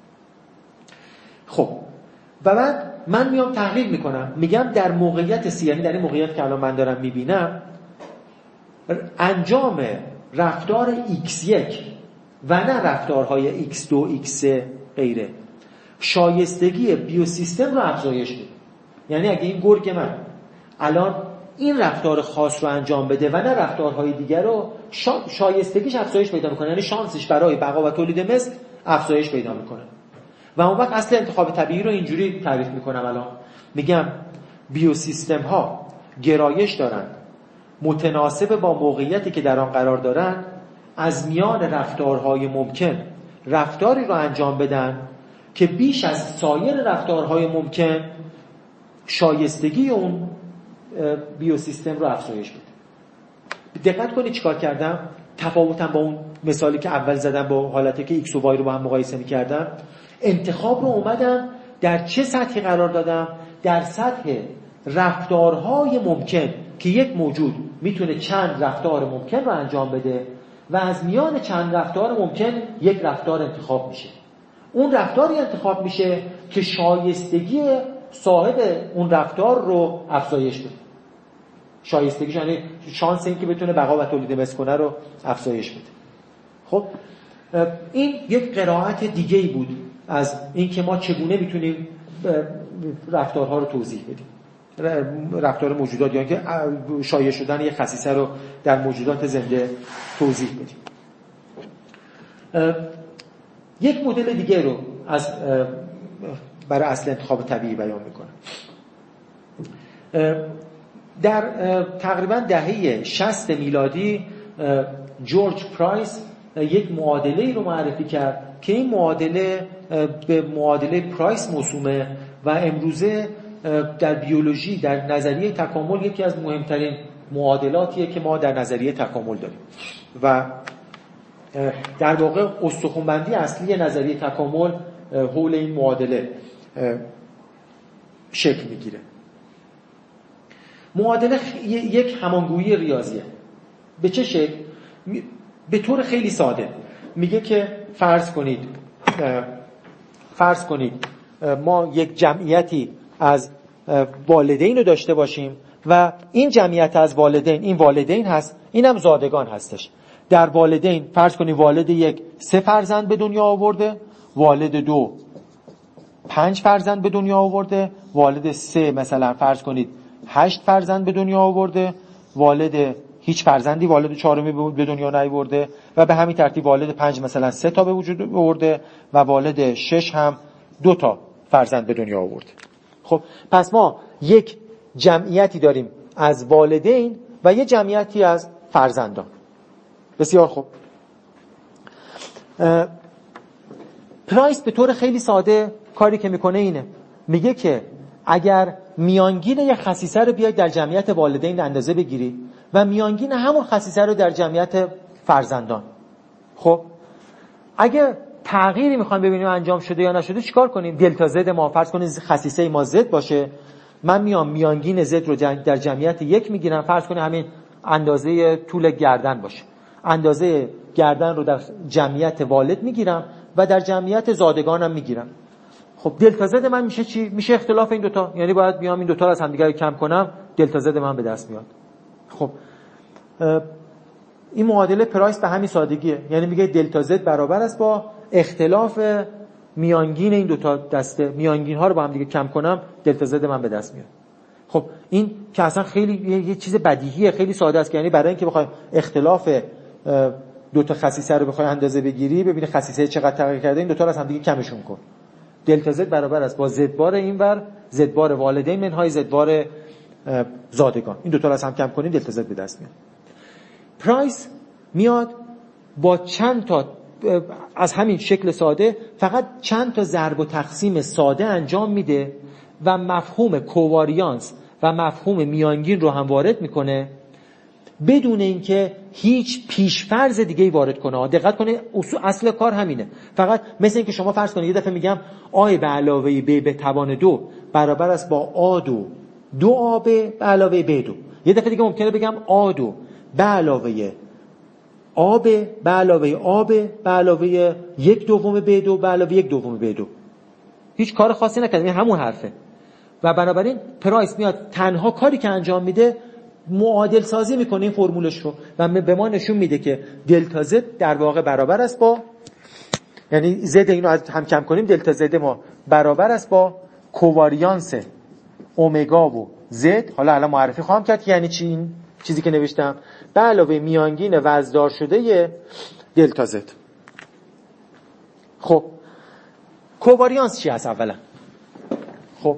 خب و بعد من میام تحلیل میکنم، میگم در موقعیت C، یعنی در این موقعیت که الان من دارم میبینم، انجام رفتار ایکس یک و نه رفتارهای ایکس دو، ایکس سه غیره شایستگی بیوسیستم رو افزایش میده. یعنی اگه این گرگ من الان این رفتار خاص رو انجام بده و نه رفتارهای دیگر رو، شا... شایستگیش افزایش پیدا میکنه، یعنی شانسش برای بقا و تولید مثل افزایش پیدا میکنه. و اون وقت اصل انتخاب طبیعی رو اینجوری تعریف میکنم. الان میگم بیوسیستم ها گرایش دارن متناسب با موقعیتی که در آن قرار دارن از میان رفتارهای ممکن رفتاری رو انجام بدن که بیش از سایر رفتارهای ممکن شایستگی اون بیوسیستم رو افزایش بده. دقت کنید چیکار کردم؟ تفاوتم با اون مثالی که اول زدم با حالتی که ایکس و وای رو با هم مقایسه می‌کردم، انتخاب رو اومدم در چه سطحی قرار دادم؟ در سطح رفتارهای ممکن که یک موجود میتونه چند رفتار ممکن رو انجام بده و از میان چند رفتار ممکن یک رفتار انتخاب میشه. اون رفتاری انتخاب میشه که شایستگی صاحب اون رفتار رو افزایش بده. شایستگیش یعنی شانس این که بتونه بقا و تولید مثل کنه رو افزایش بده. خب این یک قرائت دیگه‌ای بود از این که ما چگونه میتونیم رفتارها رو توضیح بدیم، رفتار موجودات، یا یعنی که شایع شدن یک خصیصه رو در موجودات زنده توضیح بدیم. یک مدل دیگه رو از برای اصل انتخاب طبیعی بیان میکنم. در تقریبا دهه شصت میلادی جورج پرایس یک معادله رو معرفی کرد که این معادله به معادله پرایس موسومه و امروزه در بیولوژی در نظریه تکامل یکی از مهمترین معادلاتیه که ما در نظریه تکامل داریم و در واقع استخوان‌بندی اصلی نظریه تکامل حول این معادله شکل میگیره. معادله یک همانگویی ریاضیه. به چه شکل؟ به طور خیلی ساده میگه که فرض کنید فرض کنید ما یک جمعیتی از والدین رو داشته باشیم و این جمعیت از والدین، این والدین هست، اینم زادگان هستش. در والدین فرض کنید والد یک سه فرزند به دنیا آورده، والد دو پنج فرزند به دنیا آورده، والد سه مثلا فرض کنید هشت فرزند به دنیا آورده، والد هیچ فرزندی والد چهارمی به دنیا نیاورده و به همین ترتیب والد پنج مثلا سه تا به وجود آورده و والد شش هم دو تا فرزند به دنیا آورده. خب پس ما یک جمعیتی داریم از والدین و یک جمعیتی از فرزندان. بسیار خوب. پرایس به طور خیلی ساده کاری که میکنه اینه، میگه که اگر میانگین یک خصیصه رو بیاید در جمعیت والدین اندازه بگیری و میانگین همون خصیصه رو در جمعیت فرزندان، خب اگه تغییری میخوایم ببینیم انجام شده یا نشده چیکار کنیم؟ دلتا زد ما فرض کنید خصیصه ما زد باشه، من میام میانگین زد رو در جمعیت یک میگیرم، فرض کنید همین اندازه طول گردن باشه، اندازه گردن رو در جمعیت والد میگیرم و در جمعیت زادگانم میگیرم. خب دلتا زد من میشه چی؟ میشه اختلاف این دوتا، یعنی باید بیام این دوتا رو از همدیگه کم کنم، دلتا زد من به دست میاد. خب این معادله پرایس به همین سادگیه، یعنی میگه دلتا زد برابر است با اختلاف میانگین این دوتا دسته، میانگین ها رو با هم دیگه کم کنم دلتا زد من به دست میاد. خب این که اصلا خیلی یه, یه چیز بدیهیه، خیلی ساده است، یعنی برای اینکه بخوایم اختلاف دو تا خصیصه رو بخوای اندازه بگیری، ببینی خصیصه چقدر تغییر کرده، این دو تا رو از هم دیگه کمشون کن. دلتا زد برابر است با زد بار اینور، زد بار والدین منهای زد بار زادگان. این دو تا رو از هم کم کنیم دلتا زد به دست میاد. پرایس میاد با چند تا از همین شکل ساده فقط چند تا ضرب و تقسیم ساده انجام میده و مفهوم کوواریانس و مفهوم میانگین رو هم وارد میکنه بدون اینکه هیچ پیشفرض دیگه‌ای وارد کنه. دقت کنه اصول اصل کار همینه. فقط مثل اینکه شما فرض کنید یه دفعه میگم آ به علاوه ب به توان دو برابر است با آ دو دو آ به علاوه ب دو. یه دفعه دیگه ممکنه بگم آ دو به علاوه آب به علاوه آب به علاوه یک دوم ب دو به علاوه یک دوم ب دو. هیچ کار خاصی نکردیم، این همون حرفه. و بنابراین پرایس میاد تنها کاری که انجام میده معادل سازی میکنه این فرمولش رو و به ما نشون میده که دلتا زد در واقع برابر است با، یعنی زد اینو از هم کم کنیم دلتا زد ما برابر است با کوواریانس اومگا و زد. حالا الان معرفی خواهم کرد یعنی چی این چیزی که نوشتم، به علاوه میانگین وزدار شده دلتا زد. خب کوواریانس چی هست اولا؟ خب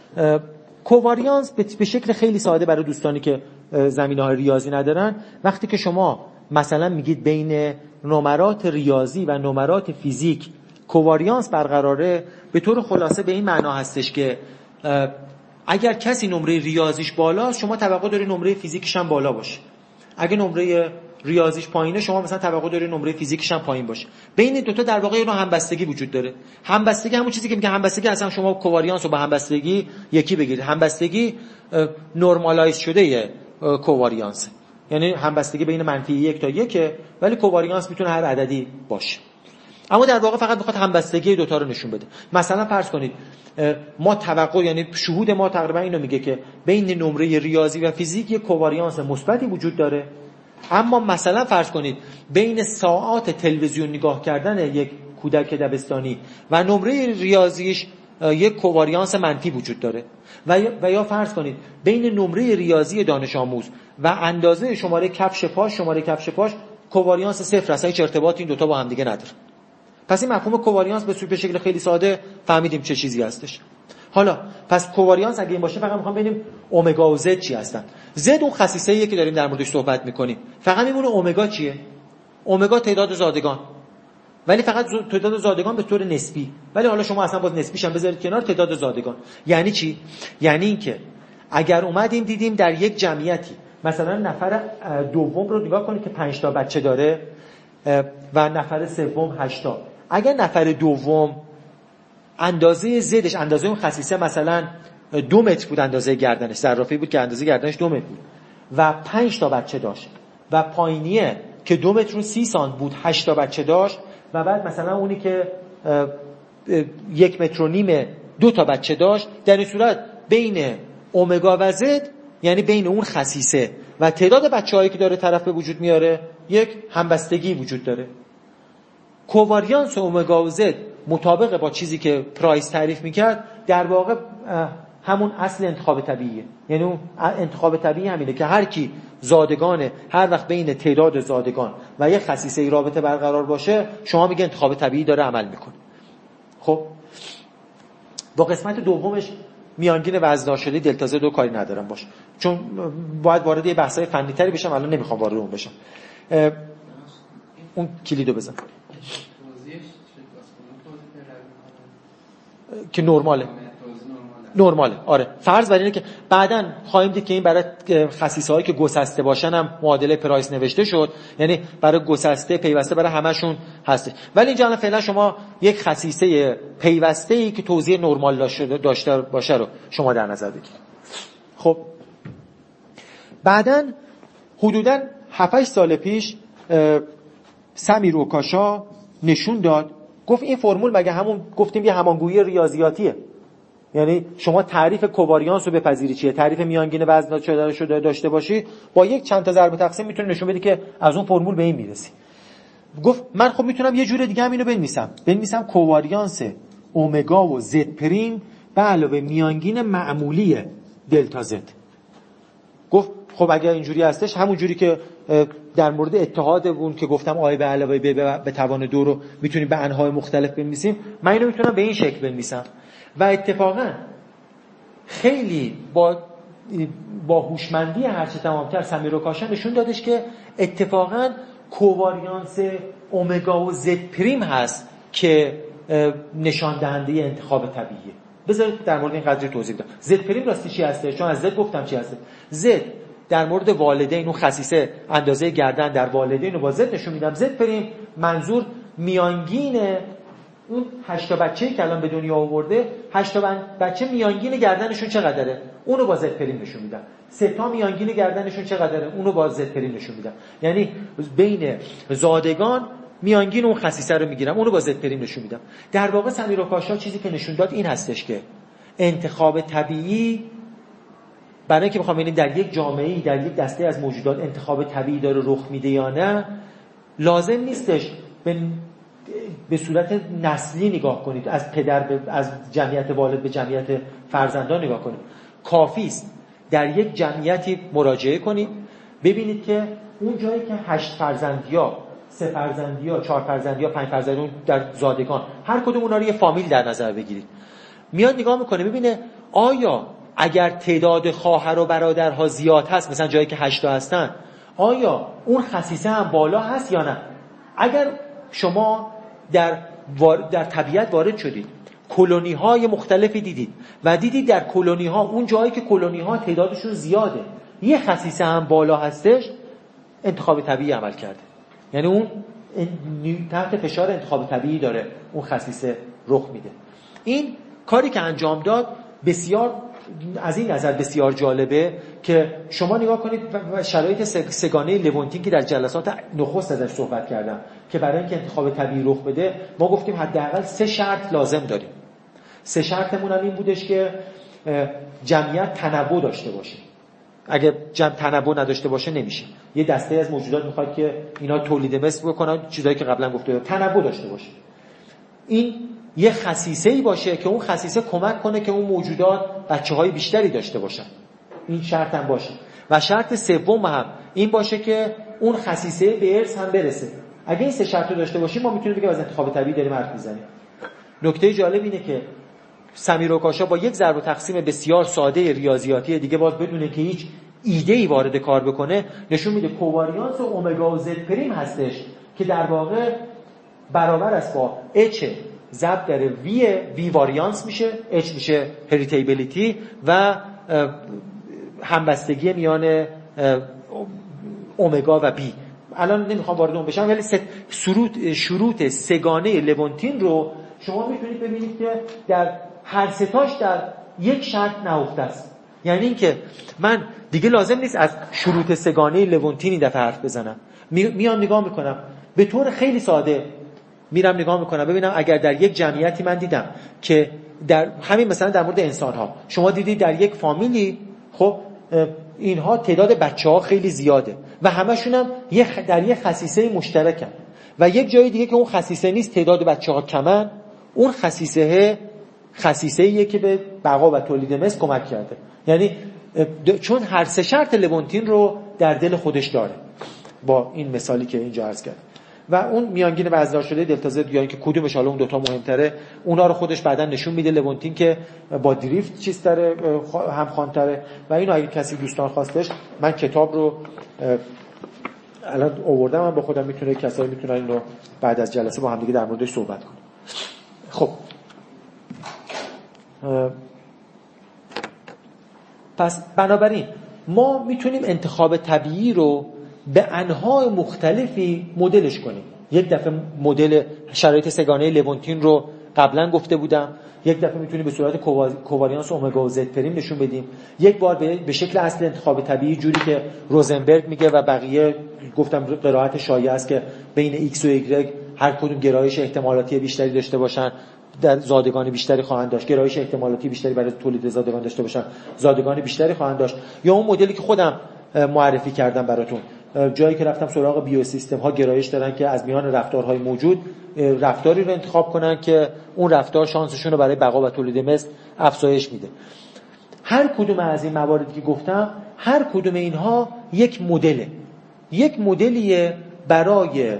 کوواریانس به شکل خیلی ساده برای دوستانی که زمینه‌های ریاضی ندارن، وقتی که شما مثلا میگید بین نمرات ریاضی و نمرات فیزیک کوواریانس برقراره، به طور خلاصه به این معنا هستش که اگر کسی نمره ریاضیش بالاست شما توقع داری نمره فیزیکش هم بالا باشه، اگه نمره ریاضیش پایینه شما مثلا توقع داری نمره فیزیکش هم پایین باشه. بین این دو تا در واقع یه نوع همبستگی وجود داره. همبستگی همون چیزی که میگه همبستگی، اصلا شما کوواریانس رو با همبستگی یکی بگیرید. همبستگی نورمالایز شده کوواریانس، یعنی همبستگی بین منفی یک تا یک، ولی کوواریانس میتونه هر عددی باشه. اما در واقع فقط میخواد همبستگی دو تا رو نشون بده. مثلا فرض کنید ما توقع، یعنی شهود ما تقریبا اینو میگه که بین نمره ریاضی و فیزیک یک کوواریانس مثبتی وجود داره، اما مثلا فرض کنید بین ساعات تلویزیون نگاه کردن یک کودک دبستانی و نمره ریاضیش یک کوواریانس منفی وجود داره، و و یا فرض کنید بین نمره ریاضی دانش آموز و اندازه شماره کفش پاش شماره کفش پاش کوواریانس صفر است، هیچ ارتباطی این دو تا با هم دیگه نداره. پس این مفهوم کوواریانس به شکل خیلی ساده فهمیدیم چه چیزی هستش. حالا پس کوواریانس اگه این باشه فقط میخوام ببینیم اومگا و زد چی هستن. زد اون خصیصه ایه که داریم در موردش صحبت میکنیم، فقط میمونه اومگا چیه. اومگا تعداد زادگان، ولی فقط تعداد زادگان به طور نسبی، ولی حالا شما اصلا باز نسبیش هم بذارید کنار تعداد زادگان. یعنی چی؟ یعنی اینکه اگر اومدیم دیدیم در یک جمعیتی مثلا نفر دوم رو نگاه کنید که پنج تا بچه داره و نفر سوم هشت تا، اگر نفر دوم اندازه زدش، اندازه اون خصیصه مثلا دو متر بود، اندازه گردنش زرافه‌ای بود که اندازه گردنش دو متر بود و پنج تا بچه داشت، و پایینیه که دو متر و سی سانت بود هشت تا بچه داشت، و بعد مثلا اونی که یک متر و نیم دو تا بچه داشت، در این صورت بین اومگا و زد، یعنی بین اون خصیصه و تعداد بچه‌هایی که داره طرف به وجود میاره، یک همبستگی وجود داره. کوواریانس اومگا و زد مطابق با چیزی که پرایس تعریف میکرد در واقع همون اصل انتخاب طبیعیه. یعنی اون انتخاب طبیعی همینه که هر کی زادگانه، هر وقت بین تعداد زادگان و یک خصیصه ای رابطه برقرار باشه شما میگه انتخاب طبیعی داره عمل میکنه. خب با قسمت دومش میانگین وزندار شده دلتا زد دو کاری ندارم باش، چون باید وارد یه بحثای فنی تری بشم، الان نمیخوام وارد اون بشم. اون کلیدو بزن که نرماله. نرماله آره. فرض بر اینه که بعداً خواهیم دید که این برای خصیصه‌هایی که گسسته باشن هم معادله پرایس نوشته شد، یعنی برای گسسته پیوسته برای همشون هست. ولی اینجا فعلا شما یک خصیصه پیوسته‌ای که توزیع نرمال داشته باشه رو شما در نظر بگیرید. خب بعداً حدوداً هفت هشت سال پیش سمیر اوکاشا نشون داد، گفت این فرمول مگه همون گفتیم یه همانگویی ریاضیاتیه، یعنی شما تعریف کوواریانس رو بپذیری چیه، تعریف میانگین وزن شده شده داشته باشی، با یک چند تا ضرب تقسیم میتونی نشون بدی که از اون فرمول به این میرسی. گفت من خب میتونم یه جور دیگه هم اینو بنویسم، بنویسم کوواریانس اومگا و زد پریم به علاوه میانگین معمولی دلتا زد. گفت خب اگر اینجوری هستش، همون جوری که در مورد اتحاد اون که گفتم آی به علاوه ب به توان دو رو میتونیم به انواع مختلف بنویسیم، من اینو میتونم به این شکل بنویسم. و اتفاقا خیلی با با هوشمندی هرچه تمامتر سمیر اوکاشا نشون دادش که اتفاقا کوواریانس اومگا و زد پریم هست که نشان دهنده انتخاب طبیعیه. بذارید در مورد این قضیه توضیح بدم. زد پریم راستی چی هسته؟ چون از زد گفتم چی هسته. زد در مورد والدین، اون خصیصه اندازه گردن در والدین رو با زد نشون میدم. زد پریم منظور میانگین اون هشت تا بچه‌ای که الان به دنیا آورده، هشت تا بچه میانگین گردنشون چقدره؟ اونو با زد پریم نشون میدم. سه تا میانگین گردنشون چقدره؟ اونو با زد پریم نشون میدم. یعنی بین زادگان میانگین اون خصیصه رو میگیرم، اونو با زد پریم نشون میدم. در واقع سمیر اوکاشا چیزی که نشون داد این هستش که انتخاب طبیعی، برای اینکه بخوام ببینیم در یک جامعه‌ای، در یک دسته از موجودات انتخاب طبیعی داره رخ میده یا نه، لازم نیستش به به صورت نسلی نگاه کنید، از پدر به از جمعیت والد به جمعیت فرزندان نگاه کنید. کافی است در یک جمعیتی مراجعه کنید، ببینید که اون جایی که هشت فرزندیا، سه فرزندیا، چهار فرزندیا، پنج فرزندون در زادگان، هر کدوم اونا رو یه فامیل در نظر بگیرید. میاد نگاه میکنه ببینه آیا اگر تعداد خواهر و برادرها زیاد هست، مثلا جایی که هشت تا هستن، آیا اون خصیصه هم بالا هست یا نه؟ اگر شما در در طبیعت وارد شدید، کلونی های مختلفی دیدید و دیدید در کلونی ها، اون جایی که کلونی ها تعدادشون زیاده، یه خصیصه هم بالا هستش، انتخاب طبیعی عمل کرده. یعنی اون تحت فشار انتخاب طبیعی داره اون خصیصه رخ میده. این کاری که انجام داد بسیار از این نظر بسیار جالبه که شما نگاه کنید و شرایط سگانه لوونتین که در جلسات نخست ازش صحبت کردم که برای اینکه انتخاب طبیعی رخ بده ما گفتیم حداقل سه شرط لازم داریم. سه شرطمون هم این بودش که جمعیت تنوع داشته باشه. اگه جمع تنوع نداشته باشه نمیشه. یه دسته از موجودات میخواد که اینا تولید مثل بکنن، چیزایی که قبلا گفته تنوع داشته باشه. این یه خصیصه‌ای باشه که اون خصیصه کمک کنه که اون موجودات بچه‌های بیشتری داشته باشن. این شرط هم باشه. و شرط سوم هم این باشه که اون خصیصه به ارث هم برسه. اگه این سه شرط رو داشته باشیم ما میتونیم بگیم از انتخاب طبیعی داریم حرف میزنیم. نکته جالب اینه که سمیر اوکاشا با یک ضرب و تقسیم بسیار ساده ریاضیاتی دیگه، باز بدون که هیچ ایده‌ای وارد کار بکنه، نشون میده کوواریانس اومگا و زد پریم هستش که در واقع برابر است با اچ ضرب در وی وی واریانس میشه، اچ میشه هریتیبیلیتی و همبستگی میان اومگا و بی. الان نمیخوام وارد اون بشم، ولی شروط شروط سگانه لوونتین رو شما میتونید ببینید که در هر ستاش در یک شرط نهفته است. یعنی اینکه من دیگه لازم نیست از شروط سگانه لوونتین این دفعه حرف بزنم، میام نگاه میکنم به طور خیلی ساده، میرم نگاه میکنم ببینم اگر در یک جمعیتی من دیدم که در همین مثلا در مورد انسان ها شما دیدید در یک فامیلی، خب اینها تعداد بچه ها خیلی زیاده و همشون هم در یک خصیصه مشترکن و یک جای دیگه که اون خصیصه نیست، تعداد بچه ها کمن، اون خصیصه خصیصه ایه که به بقا و تولید مثل کمک کرده. یعنی چون هر سه شرط لوونتین رو در دل خودش داره با این مثالی که اینجا عرض کرد. و اون میانگین وزندار شده دلتا زد یا اینکه کدومش حالا اون دوتا مهمتره، اونا رو خودش بعداً نشون میده لوونتین که با دریفت چیز داره، هم خوانتره. و اینو اگه کسی دوستان خواستش من کتاب رو الان آوردم، من با خودم میتونه کسایی میتونن اینو بعد از جلسه با هم دیگه در موردش صحبت کنیم. خب پس بنابراین ما میتونیم انتخاب طبیعی رو به انواع مختلفی مدلش کنیم. یک دفعه مدل شرایط سگانه لوونتین رو قبلا گفته بودم. یک دفعه میتونیم به صورت کوواریانس اومگا و زد پریم نشون بدیم. یک بار به شکل اصل انتخاب طبیعی، جوری که روزنبرگ میگه و بقیه گفتم قرائت شایع است که بین ایکس و ایگرگ هر کدوم گرایش احتمالاتی بیشتری داشته باشن، در زادگان بیشتری خواهند داشت. گرایش احتمالاتی بیشتری برای تولید زادگان داشته باشن، زادگان بیشتری خواهند داشت. یا اون مدلی که خودم معرفی کردم براتون، جایی که رفتم سراغ بیوسیستم ها، گرایش دارن که از میان رفتارهای موجود رفتاری رو انتخاب کنن که اون رفتار شانسشون رو برای بقا و تولید مثل افزایش میده. هر کدوم از این مواردی که گفتم، هر کدوم اینها یک مدله، یک مدلیه برای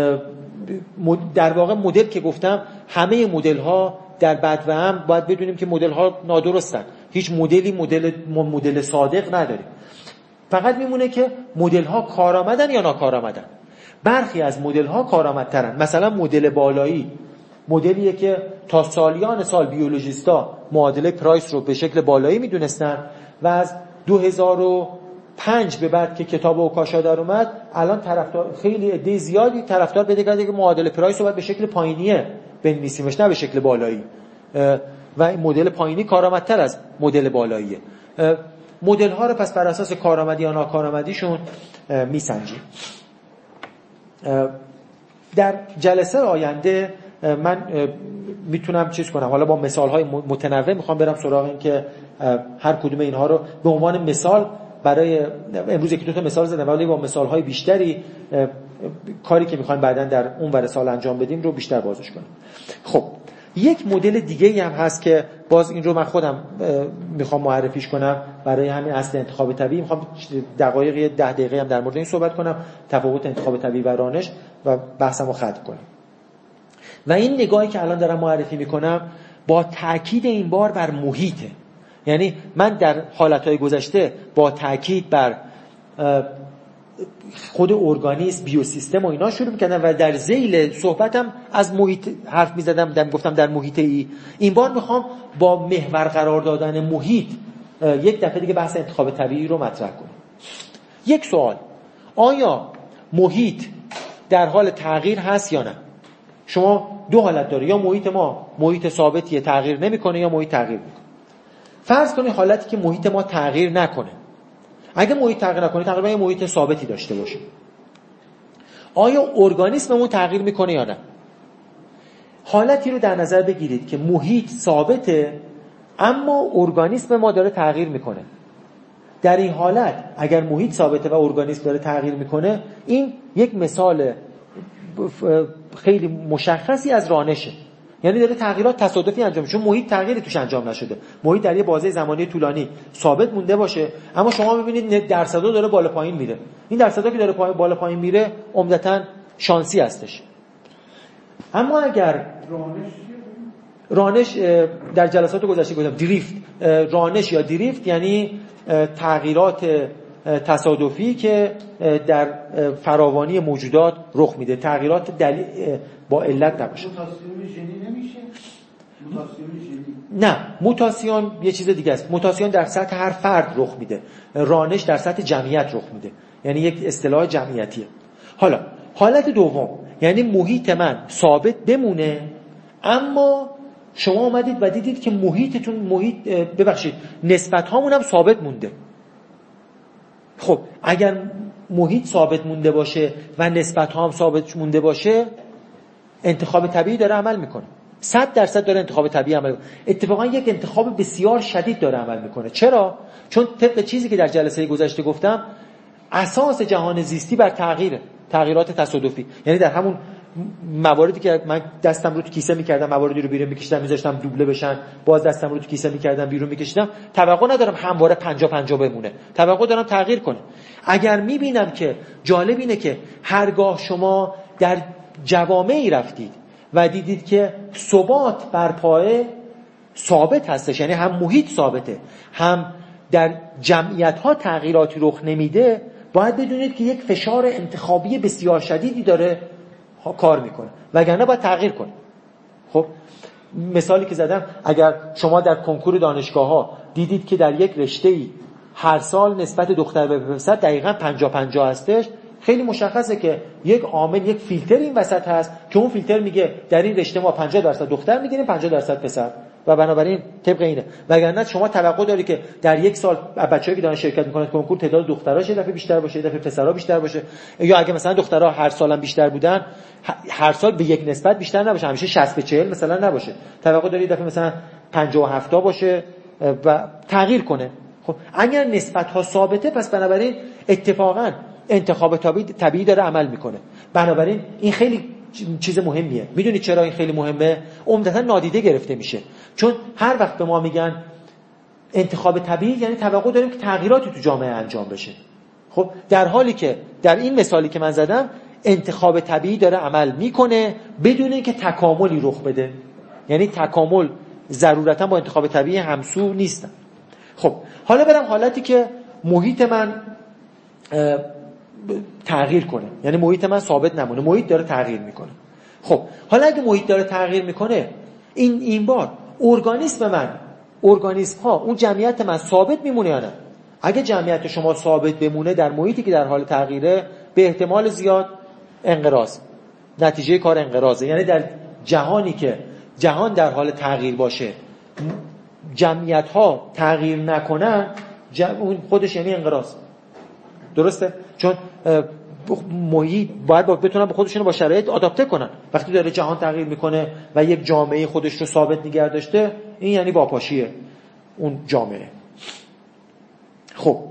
در واقع مدل که گفتم، همه مدل ها در بد و هم باید بدونیم که مدل ها نادرستن. هیچ مدلی مدل مدل صادق نداریم. فقط میمونه که مدل ها کارآمدن یا ناکارآمدن. برخی از مدل ها کارآمدترن. مثلا مدل بالایی، مدلیه که تا سالیان سال بیولوژیستا معادله پرایس رو به شکل بالایی میدونستن و از دو هزار و پنج به بعد که کتاب اوکاشا در اومد، الان طرفدار خیلی عده زیادی طرفدار بده کرده که معادله پرایس رو باید به شکل پایینیه بنویسیمش، نه به شکل بالایی. و این مدل پایینی کارآمدتر از مدل بالاییه. مدل ها رو پس بر اساس کارآمدی یا ناکارآمدیشون میسنجیم. در جلسه آینده من میتونم چیز کنم، حالا با مثال های متنوع میخوام برم سراغ این که هر کدوم اینها رو به عنوان مثال برای امروز یکی دو تا مثال زدم، ولی با مثال های بیشتری کاری که میخوایم بعداً در اون ور سال انجام بدیم رو بیشتر بازش کنیم. خب یک مدل دیگه هم هست که باز این رو من خودم میخوام معرفیش کنم برای همین اصل انتخاب طبیعی. میخوام دقایقی ده دقیقه هم در مورد این صحبت کنم، تفاوت انتخاب طبیعی و رانش، و بحثمو ختم کنم. و این نگاهی که الان دارم معرفی میکنم با تاکید این بار بر محیطه. یعنی من در حالتهای گذشته با تاکید بر خود ارگانیسم، بیوسیستم و اینا شروع می‌کردم و در ذیل صحبتم از محیط حرف می‌زدم، دم گفتم در محیط ای. این بار میخوام با محور قرار دادن محیط یک دفعه دیگه بحث انتخاب طبیعی رو مطرح کنم. یک سوال: آیا محیط در حال تغییر هست یا نه؟ شما دو حالت داره، یا محیط ما محیط ثابتیه تغییر نمی‌کنه، یا محیط تغییر می‌کنه. فرض کنید حالتی که محیط ما تغییر نکنه. اگه محیط تغییر نکنه، تقریبا یه محیط ثابتی داشته باشه. آیا ارگانیسممون تغییر میکنه یا نه؟ حالتی رو در نظر بگیرید که محیط ثابته اما ارگانیسم ما داره تغییر میکنه. در این حالت اگر محیط ثابته و ارگانیسم داره تغییر میکنه، این یک مثال خیلی مشخصی از رانشه. یعنی داره تغییرات تصادفی انجام میشه، چون محیط تغییری توش انجام نشده. محیط در یه بازه زمانی طولانی ثابت مونده باشه، اما شما میبینید درصدا داره بالا پایین میره. این درصدا که داره بالا پایین میره عمدتاً شانسی هستش. اما اگر رانش در جلسات گذشته گفتم دریفت، رانش یا دریفت یعنی تغییرات تصادفی که در فراوانی موجودات رخ میده، تغییرات دلیل با علت نباشه. موتاسیون ژنی نمیشه؟ موتاسیون ژنی نه، موتاسیون یه چیز دیگه است. موتاسیون در سطح هر فرد رخ میده، رانش در سطح جمعیت رخ میده، یعنی یک اصطلاح جمعیتیه. حالا حالت دوم یعنی محیط من ثابت بمونه، اما شما اومدید و دیدید که محیطتون محیط ببخشید نسبت هامون هم ثابت مونده. خب اگر محیط ثابت مونده باشه و نسبت ها هم ثابت مونده باشه، انتخاب طبیعی داره عمل میکنه. صد درصد داره انتخاب طبیعی عمل میکنه. اتفاقا یک انتخاب بسیار شدید داره عمل میکنه. چرا؟ چون طبق چیزی که در جلسه گذشته گفتم، اساس جهان زیستی بر تغییره، تغییرات تصادفی. یعنی در همون مواردی که من دستم رو تو کیسه میکردم، مواردی رو بیرون میکشیدم میذاشتم دوبله بشن، باز دستم رو تو کیسه میکردم بیرون میکشیدم، توقع ندارم همواره پنجاه پنجاه بمونه، توقع دارم تغییر کنه. اگر میبینم که جالب اینه که هرگاه شما در جوامعی رفتید و دیدید که ثبات بر پایه ثابت هستش، یعنی هم محیط ثابته هم در جمعیت ها تغییراتی رخ نمیده، باید بدونید که یک فشار انتخابی بسیار شدیدی داره کار میکنه، وگرنه باید تغییر کنه. خب مثالی که زدم، اگر شما در کنکور دانشگاه ها دیدید که در یک رشته‌ای هر سال نسبت دختر به پسر دقیقاً پنجاه پنجاه هستش، خیلی مشخصه که یک عامل، یک فیلتر این وسط هست که اون فیلتر میگه در این رشته ما پنجاه درصد دختر میگیریم پنجاه درصد پسر و بنابراین طبق اینه. وگرنه شما توقع داری که در یک سال بچه‌ای که دارن شرکت میکنن کنکور تعداد دختراش یه دفعه بیشتر باشه، یه دفعه پسرا بیشتر باشه، یا اگه مثلا دخترها هر سالم بیشتر بودن هر سال به یک نسبت بیشتر نباشه، همیشه شصت به چهل مثلا نباشه. توقع داری یه دفعه مثلا پنجاه و هفت باشه و تغییر کنه. خب اگر نسبت‌ها ثابته پس بنابراین اتفاقاً انتخاب طبیعی داره عمل میکنه. بنابراین این خیلی چیز مهمیه. میدونید چرا این خیلی مهمه؟ عمدتاً نادیده گرفته میشه. چون هر وقت به ما میگن انتخاب طبیعی یعنی توقع داریم که تغییراتی تو جامعه انجام بشه. خب در حالی که در این مثالی که من زدم انتخاب طبیعی داره عمل میکنه بدون اینکه تکاملی رخ بده. یعنی تکامل ضرورتاً با انتخاب طبیعی همسو نیستن. خب حالا برم حالتی که محیط من تغییر کنه، یعنی محیط من ثابت نمونه، محیط داره تغییر میکنه. خب حالا اگه محیط داره تغییر میکنه این این بار ارگانیسم من، ارگانیسم ها، اون جمعیت من ثابت میمونه یا نه؟ اگه جمعیت شما ثابت بمونه در محیطی که در حال تغییره به احتمال زیاد انقراض، نتیجه کار انقراضه. یعنی در جهانی که جهان در حال تغییر باشه جمعیت ها تغییر نکنن اون خودش یعنی انقراض. درسته؟ چون محیط باید بتونن به خودشون با شرایط آداپته کنن. وقتی داره جهان تغییر میکنه و یک جامعه خودش رو ثابت نگه داشته این یعنی واپاشیه اون جامعه. خب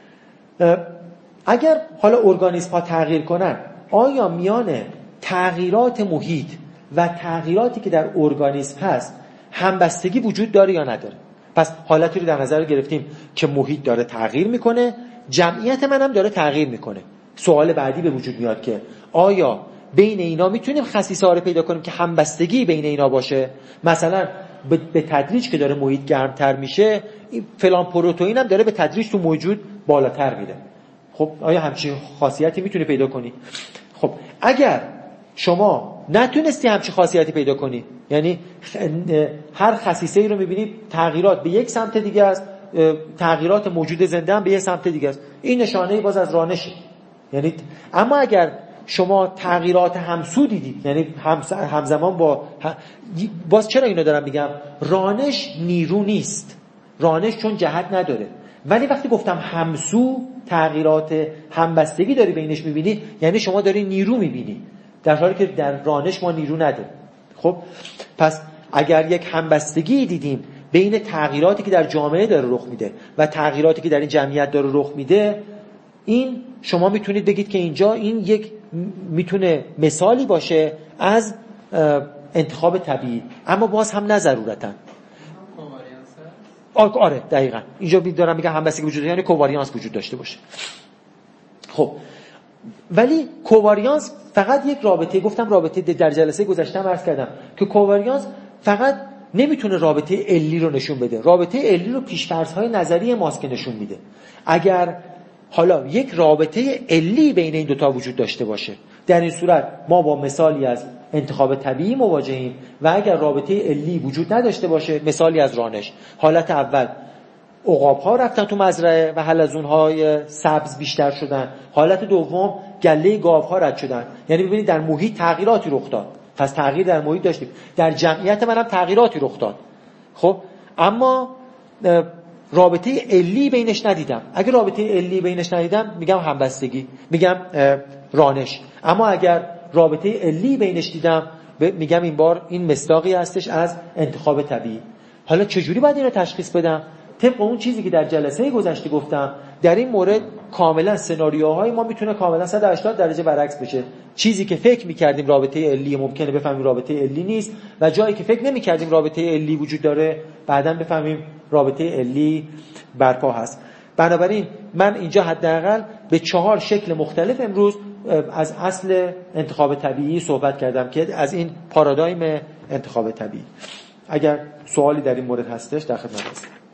اگر حالا ارگانیسم ها تغییر کنن آیا میان تغییرات محیط و تغییراتی که در ارگانیسم هست همبستگی وجود داره یا نداره؟ پس حالتی رو در نظر گرفتیم که محیط داره تغییر میکنه، جمعیت منم داره تغییر میکنه. سوال بعدی به وجود میاد که آیا بین اینا میتونیم خصیصه ها رو پیدا کنیم که همبستگی بین اینا باشه؟ مثلا به تدریج که داره محیط گرمتر میشه فلان پروتئین هم داره به تدریج تو موجود بالاتر میره. خب آیا همچین خاصیتی میتونی پیدا کنی؟ خب اگر شما نتونستی همچین خاصیتی پیدا کنی، یعنی هر خصیصه ای رو میبینی تغییرات به یک سمت دیگه است، تغییرات موجود زنده هم به یک سمت دیگه است، این نشانه باز از رانشه. یعنی اما اگر شما تغییرات همسو دیدید، یعنی همزمان با باز چرا اینو دارم میگم؟ رانش نیرو نیست، رانش چون جهت نداره. ولی وقتی گفتم همسو، تغییرات همبستگی داری بینش میبینی، یعنی شما داری نیرو میبینی، در حالی که در رانش ما نیرو نداره. خب پس اگر یک همبستگی دیدیم بین تغییراتی که در جامعه داره رخ میده و تغییراتی که در این جمعیت داره رخ میده، این شما میتونید بگید که اینجا این یک میتونه مثالی باشه از انتخاب طبیعی، اما باز هم نه ضرورتاً. آره دقیقاً اینجا دارم میگم همبستگی وجود داره، یعنی کوواریانس وجود داشته باشه. خب ولی کوواریانس فقط یک رابطه، گفتم رابطه در جلسه گذشته هم عرض کردم که کوواریانس فقط نمیتونه رابطه علی رو نشون بده. رابطه علی رو پیش‌فرض‌های نظری ماست که نشون میده. اگر حالا یک رابطه علی بین این دوتا وجود داشته باشه، در این صورت ما با مثالی از انتخاب طبیعی مواجهیم، و اگر رابطه علی وجود نداشته باشه، مثالی از رانش. حالت اول عقاب‌ها رفتن تو مزرعه و حلزون‌های سبز بیشتر شدن. حالت دوم گله گاوها رد شدن. یعنی ببینید در محیط تغییراتی رخ داد. پس تغییر در محیط داشتیم، در جمعیت منم تغییراتی رخ داد. خب اما رابطه علی بینش ندیدم. اگر رابطه علی بینش ندیدم میگم همبستگی، میگم رانش. اما اگر رابطه علی بینش دیدم میگم این بار این مصداقی هستش از انتخاب طبیعی. حالا چجوری باید این رو تشخیص بدم؟ طبق اون چیزی که در جلسه گذشته گفتم، در این مورد کاملا سناریوهای ما میتونه کاملا صد و هشتاد درجه برعکس بشه. چیزی که فکر میکردیم رابطه علی ممکنه بفهمیم رابطه علی نیست، و جایی که فکر نمیکردیم رابطه علی وجود داره بعداً بفهمیم رابطه علی برپا هست. بنابراین من اینجا حداقل به چهار شکل مختلف امروز از اصل انتخاب طبیعی صحبت کردم که از این پارادایم انتخاب طبیعی. اگر سوالی در این مورد هستش در خدمت هستم.